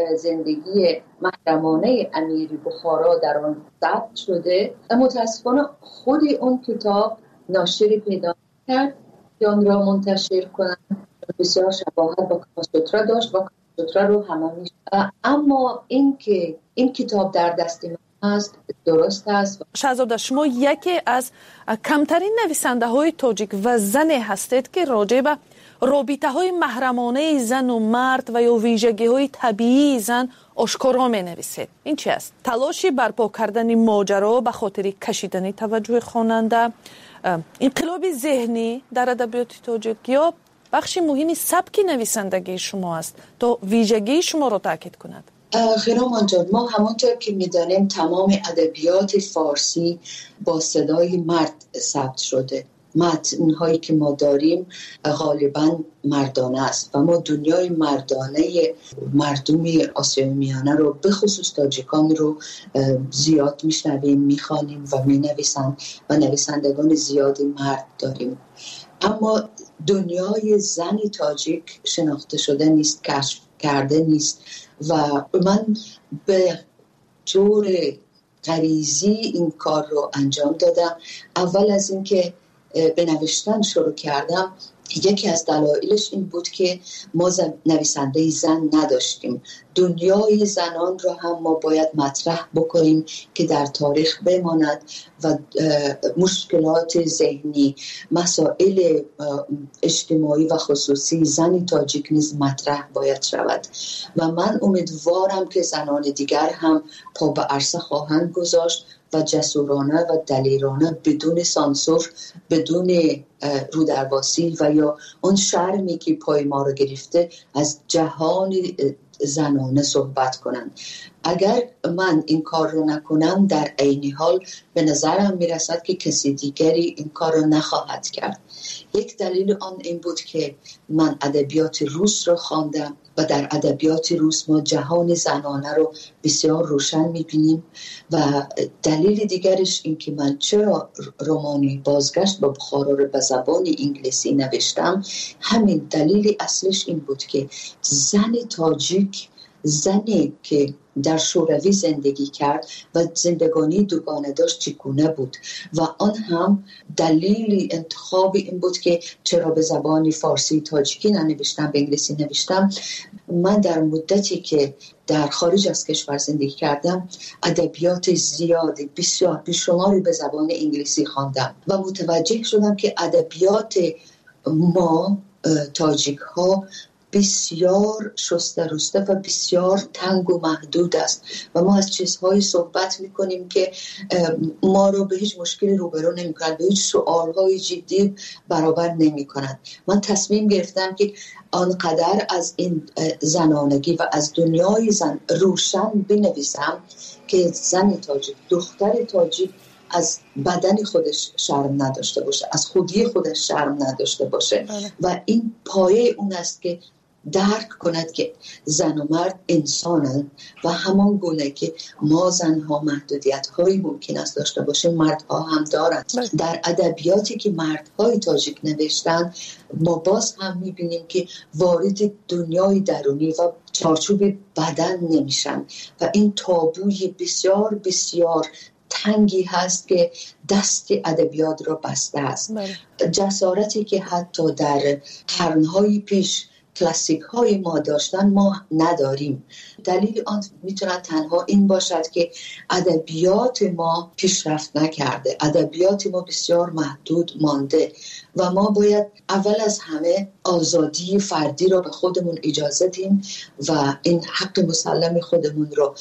زندگی محرمانه امیر بخارا در آن ثبت شده. متاسفانه خود اون کتاب ناشری پیدا کرد که آن را منتشر کنند. بسیار شباهت با کماسوترا داشت و کماسوترا رو همه می شود. اما این که این کتاب در دست من است درست است. شهزاده، شما یکی از کمترین نویسنده های تاجیک و زن هستید که راجع به رابطه های محرمانه زن و مرد و یا ویژگی های طبیعی زن آشکارا می نویسید. این چی است؟ تلاشی برپا کردن ماجرا به خاطر کشیدن توجه خواننده، انقلاب ذهنی در ادبیات تاجیک یا بخشی مهمی سبک نویسندگی شما است تا ویژگی شما را تاکید کند؟ غرامان جان، ما همونطور که میدانیم تمام ادبیات فارسی با صدای مرد ثبت شده. متن‌هایی که ما داریم غالباً مردانه است و ما دنیای مردانه مردم آسیای میانه رو به خصوص تاجیکان رو زیاد میشنویم، میخوانیم و مینویسند و نویسندگان زیادی مرد داریم. اما دنیای زنی تاجیک شناخته شده نیست، کشف کرده نیست و من به طور غریزی این کار رو انجام دادم. اول از اینکه به نوشتن شروع کردم، یکی از دلایلش این بود که ما نویسنده زن نداشتیم. دنیای زنان را هم ما باید مطرح بکنیم که در تاریخ بماند و مشکلات ذهنی، مسائل اجتماعی و خصوصی زنی تاجیک نیز مطرح باید شود و من امیدوارم که زنان دیگر هم پا به عرصه خواهند گذاشت و جسورانه و دلیرانه بدون سانسور، بدون رودرواسی و یا اون شرمی که پای ما رو گرفته از جهان زنانه صحبت کنند. اگر من این کار رو نکنم در عین حال به نظرم میرسد که کسی دیگری این کار رو نخواهد کرد. یک دلیل آن این بود که من ادبیات روس رو خواندم و در ادبیات روس ما جهان زنانه رو بسیار روشن میبینیم و دلیل دیگرش این که من چرا رمانی بازگشت به بخارا رو به زبان انگلیسی نوشتم، همین دلیل اصلش این بود که زن تاجیک، زنی که در شوروی زندگی کرد و زندگانی دوگانه داشت چگونه بود و آن هم دلیل انتخاب این بود که چرا به زبان فارسی تاجیکی ننوشتم، به انگلیسی نوشتم. من در مدتی که در خارج از کشور زندگی کردم ادبیات زیادی بسیار بیشماری به زبان انگلیسی خواندم و متوجه شدم که ادبیات ما تاجیک ها بسیار شسته رسته و بسیار تنگ و محدود است و ما از چیزهایی صحبت میکنیم که ما رو به هیچ مشکلی روبرو نمیکنند، به هیچ سوالهای جدی برابر نمیکنند. من تصمیم گرفتم که آنقدر از این زنانگی و از دنیای زن روشن بنویسم که زن تاجیک، دختر تاجیک از بدن خودش شرم نداشته باشه، از خودی خودش شرم نداشته باشه و این پایه اون است که درک کند که زن و مرد انسانند و همان گونه که ما زنها محدودیت هایی ممکن است داشته باشیم مردها هم دارند. در ادبیاتی که مردهای تاجیک نوشتن ما باز هم میبینیم که وارد دنیای درونی و چارچوب بدن نمیشن و این تابوی بسیار بسیار تنگی هست که دست ادبیات را بسته است. جسارتی که حتی در قرنهای پیش کلاسیک های ما داشتن ما نداریم. دلیل آن میتونه تنها این باشد که ادبیات ما پیشرفت نکرده، ادبیات ما بسیار محدود مانده و ما باید اول از همه آزادی فردی را به خودمون اجازه دیم و این حق مسلم خودمون را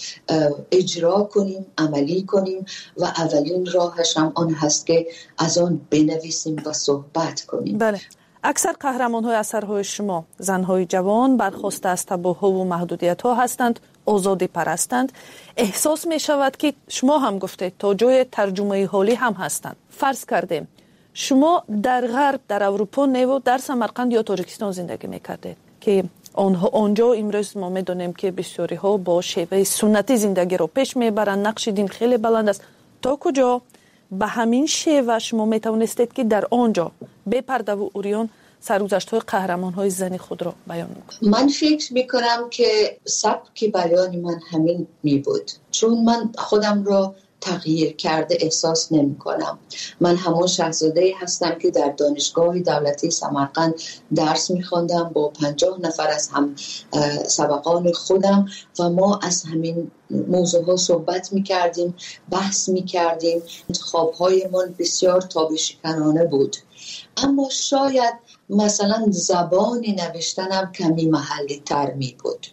اجرا کنیم، عملی کنیم و اولین راهش هم آن هست که از آن بنویسیم و صحبت کنیم. بله. اکثر قهرمان‌های اثرهای شما زن‌های جوان برخواسته از تابوها و محدودیت‌ها هستند، آزادی پرستند. احساس می‌شود که شما هم گفتید تا جای ترجمه حالی هم هستند. فرض کردیم شما در غرب، در اروپا و در سمرقند یا تاجیکستان زندگی می‌کردید که آنها آنجا امروز ما می‌دانیم که بسیاری‌ها با شیوه سنتی زندگی را پیش می‌برند، نقش دین خیلی بلند است. تا کجا به همین شیوه شما میتوانستید که در آنجا به پرده و اوریان سرگذشت‌های قهرمان‌های زنی خود را بیان می‌کنید؟ من فکر می‌کنم که سبک بیان من همین می بود، چون من خودم را تغییر کرده احساس نمی کنم. من همون شاهزاده هستم که در دانشگاه دولتی سمرقند درس می خوندم با پنجاه نفر از هم سبقان خودم و ما از همین موضوع ها صحبت می کردیم، بحث می کردیم. انتخاب های من بسیار تابشکنانه بود، اما شاید مثلا زبانی نوشتنم کمی محلی تر می بود،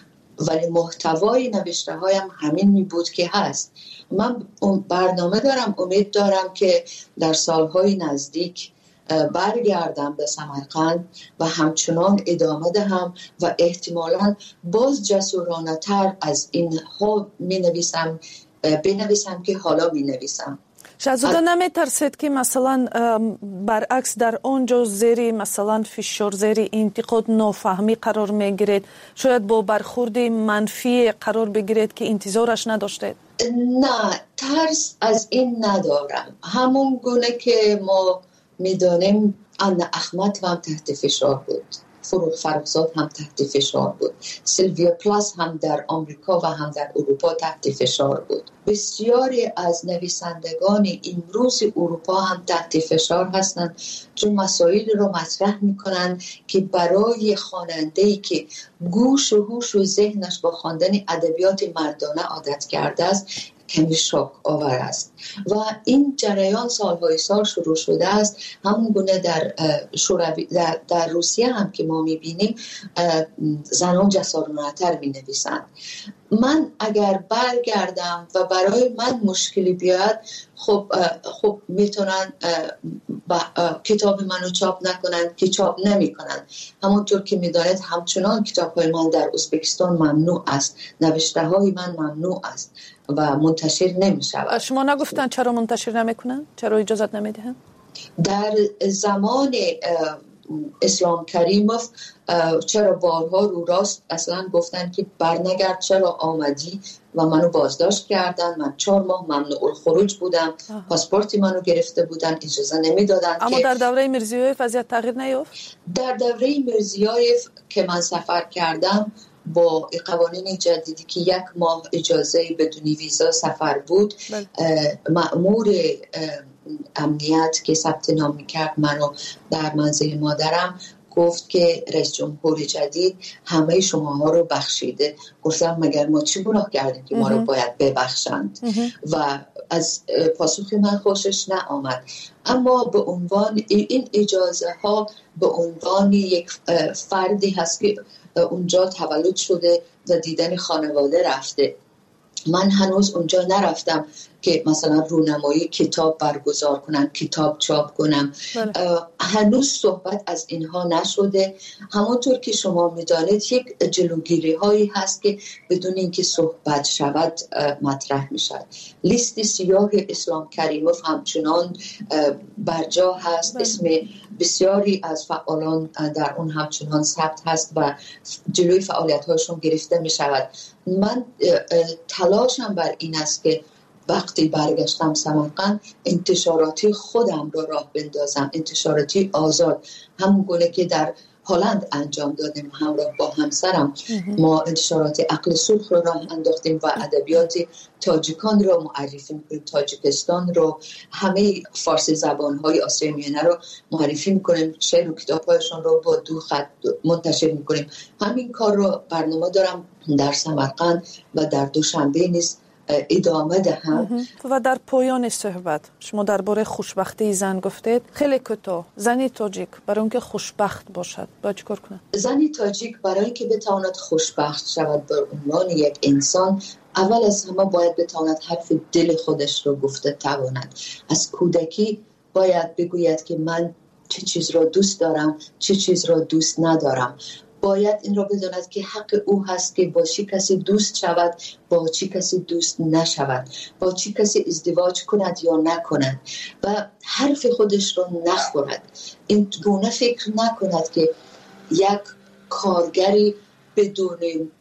ولی محتوای نوشته هایم همین می بود که هست. من برنامه دارم، امید دارم که در سالهای نزدیک برگردم به سمرقند و همچنان ادامه دهم و احتمالاً باز جسورانه تر از این ها می نویسم بنویسم که حالا می نویسم. شهزاده نمیترسید که مثلا برعکس در اونجا زیری مثلا فشار زیری انتقاد نافهمی قرار میگیرید، شاید با برخورد منفی قرار بگیرید که انتظارش نداشتید؟ نه، ترس از این ندارم. همون گونه که ما میدانیم ان احمد هم تحت فشار بود، فروغ فرخزاد هم تحت فشار بود، سیلویا پلاس هم در آمریکا و هم در اروپا تحت فشار بود. بسیاری از نویسندگان امروز اروپا هم تحت فشار هستند چون مسائل رو مطرح میکنند که برای خواننده‌ای که گوش و هوش و ذهنش با خواندن ادبیات مردانه عادت کرده است کمی شاک آور است و این جریان سالهای سال شروع شده است. همون گونه در شوروی در, در روسیه هم که ما میبینیم زنان جسارانه‌تر مینویسند. من اگر برگردم و برای من مشکلی بیاد، خب خب میتونن کتاب منو چاپ نکنن که چاپ نمیکنن. همونطور که میدانید همچنان کتاب‌های من در ازبکستان ممنوع است، نوشته های من ممنوع است و منتشر نمیشود. شما نگفتن چرا منتشر نمیکنن؟ چرا اجازت نمیدهن؟ در زمان اسلام کریموف چرا بارها رو راست اصلا گفتن که برنگرد، چرا آمدی و منو بازداشت کردن. من چهار ماه ممنوع الخروج بودم، پاسپورتی منو گرفته بودن، اجازه نمیدادن. اما که در دوره میرزیویف وضعیت تغییر نیافت؟ در دوره میرزیویف که من سفر کردم با قوانین جدیدی که یک ماه اجازه بدون ویزا سفر بود، مأمور امنیت که ثبت نام میکرد منو در منزل مادرم گفت که رئیس جمهور جدید همه شماها رو بخشیده. گفتم مگر ما چی گناه کردیم که ما رو باید ببخشند؟ و از پاسخ من خوشش نآمد. اما به عنوان این اجازه ها به عنوان یک فردی هست که اونجا تولد شده و دیدن خانواده رفته. من هنوز اونجا نرفتم که مثلا رونمایی کتاب برگزار کنم، کتاب چاپ کنم. هنوز صحبت از اینها نشده. همونطور که شما میدانید یک جلوگیری هایی هست که بدون اینکه صحبت شود مطرح میشد. لیست سیاه اسلام کریموف همچنان برجا هست، اسم بسیاری از فعالان در اون همچنان ثبت هست و جلوی فعالیت هاشون گرفته میشود. من تلاشم بر این است که وقتی برگشتم سمرقند انتشاراتی خودم رو راه بندازم، انتشاراتی آزاد، همون گونه که در هلند انجام دادیم همراه با همسرم. ما انتشارات عقل سرخ رو راه انداختیم و ادبیات تاجیکان رو معرفی میکنیم، تاجیکستان رو، همه فارسی زبانهای آسیای میانه رو معرفی میکنیم، شعر و کتابهایشون رو با دو خط منتشر میکنیم. همین کار رو برنامه دارم در سمرقند و در دوشنبه نیز ادامه دهم. و در پایان صحبت شما درباره خوشبختی زن گفتید، خیلی کوتاه، زنی تاجیک برای اینکه خوشبخت باشد باید چیکار کنه؟ زنی تاجیک برای اینکه بتواند خوشبخت شود به عنوان یک انسان، اول از همه باید بتواند حرف دل خودش رو گفته تواند. از کودکی باید بگوید که من چه چیز را دوست دارم، چه چیز را دوست ندارم. باید این را بداند که حق او هست که با چی کسی دوست شود، با چی کسی دوست نشود، با چی کسی ازدواج کند یا نکند و حرف خودش را نخورد. این گونه فکر نکند که یک کارگری بدون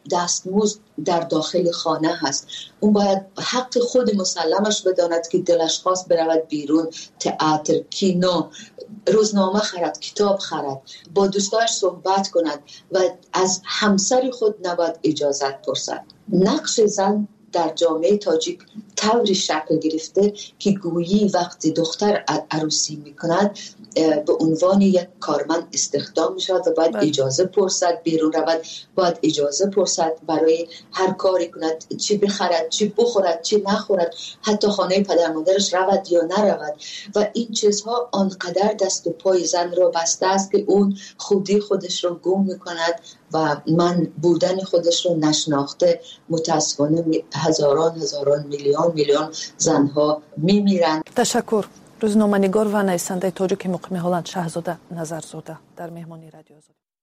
دستمزد در داخل خانه هست. اون باید حق خود مسلمش بداند که دلش خواست برود بیرون، تئاتر، کینو، روزنامه خرد، کتاب خرد، با دوستاش صحبت کند و از همسر خود نباید اجازت پرسد. نقش زن در جامعه تاجیک طوری شکل گرفته که گویی وقتی دختر عروسی میکند به عنوان یک کارمند استخدام میشود و باید اجازه پرسد بیرون رود، باید اجازه پرسد برای هر کاری کند، چی بخرد، چی بخورد، چی نخورد، حتی خانه پدر مادرش رود یا نرود. و این چیزها آنقدر دست و پای زن را بسته است که اون خودی خودش را گم میکند و من بودن خودش رو نشناخته متاسفانه هزاران هزاران میلیون میلیون زنها میمیرند. تشکر. روزنامه‌نگار و نویسنده تاجیک مقیم هلند شهزاده نظرزاده در مهمانی رادیو آزادی.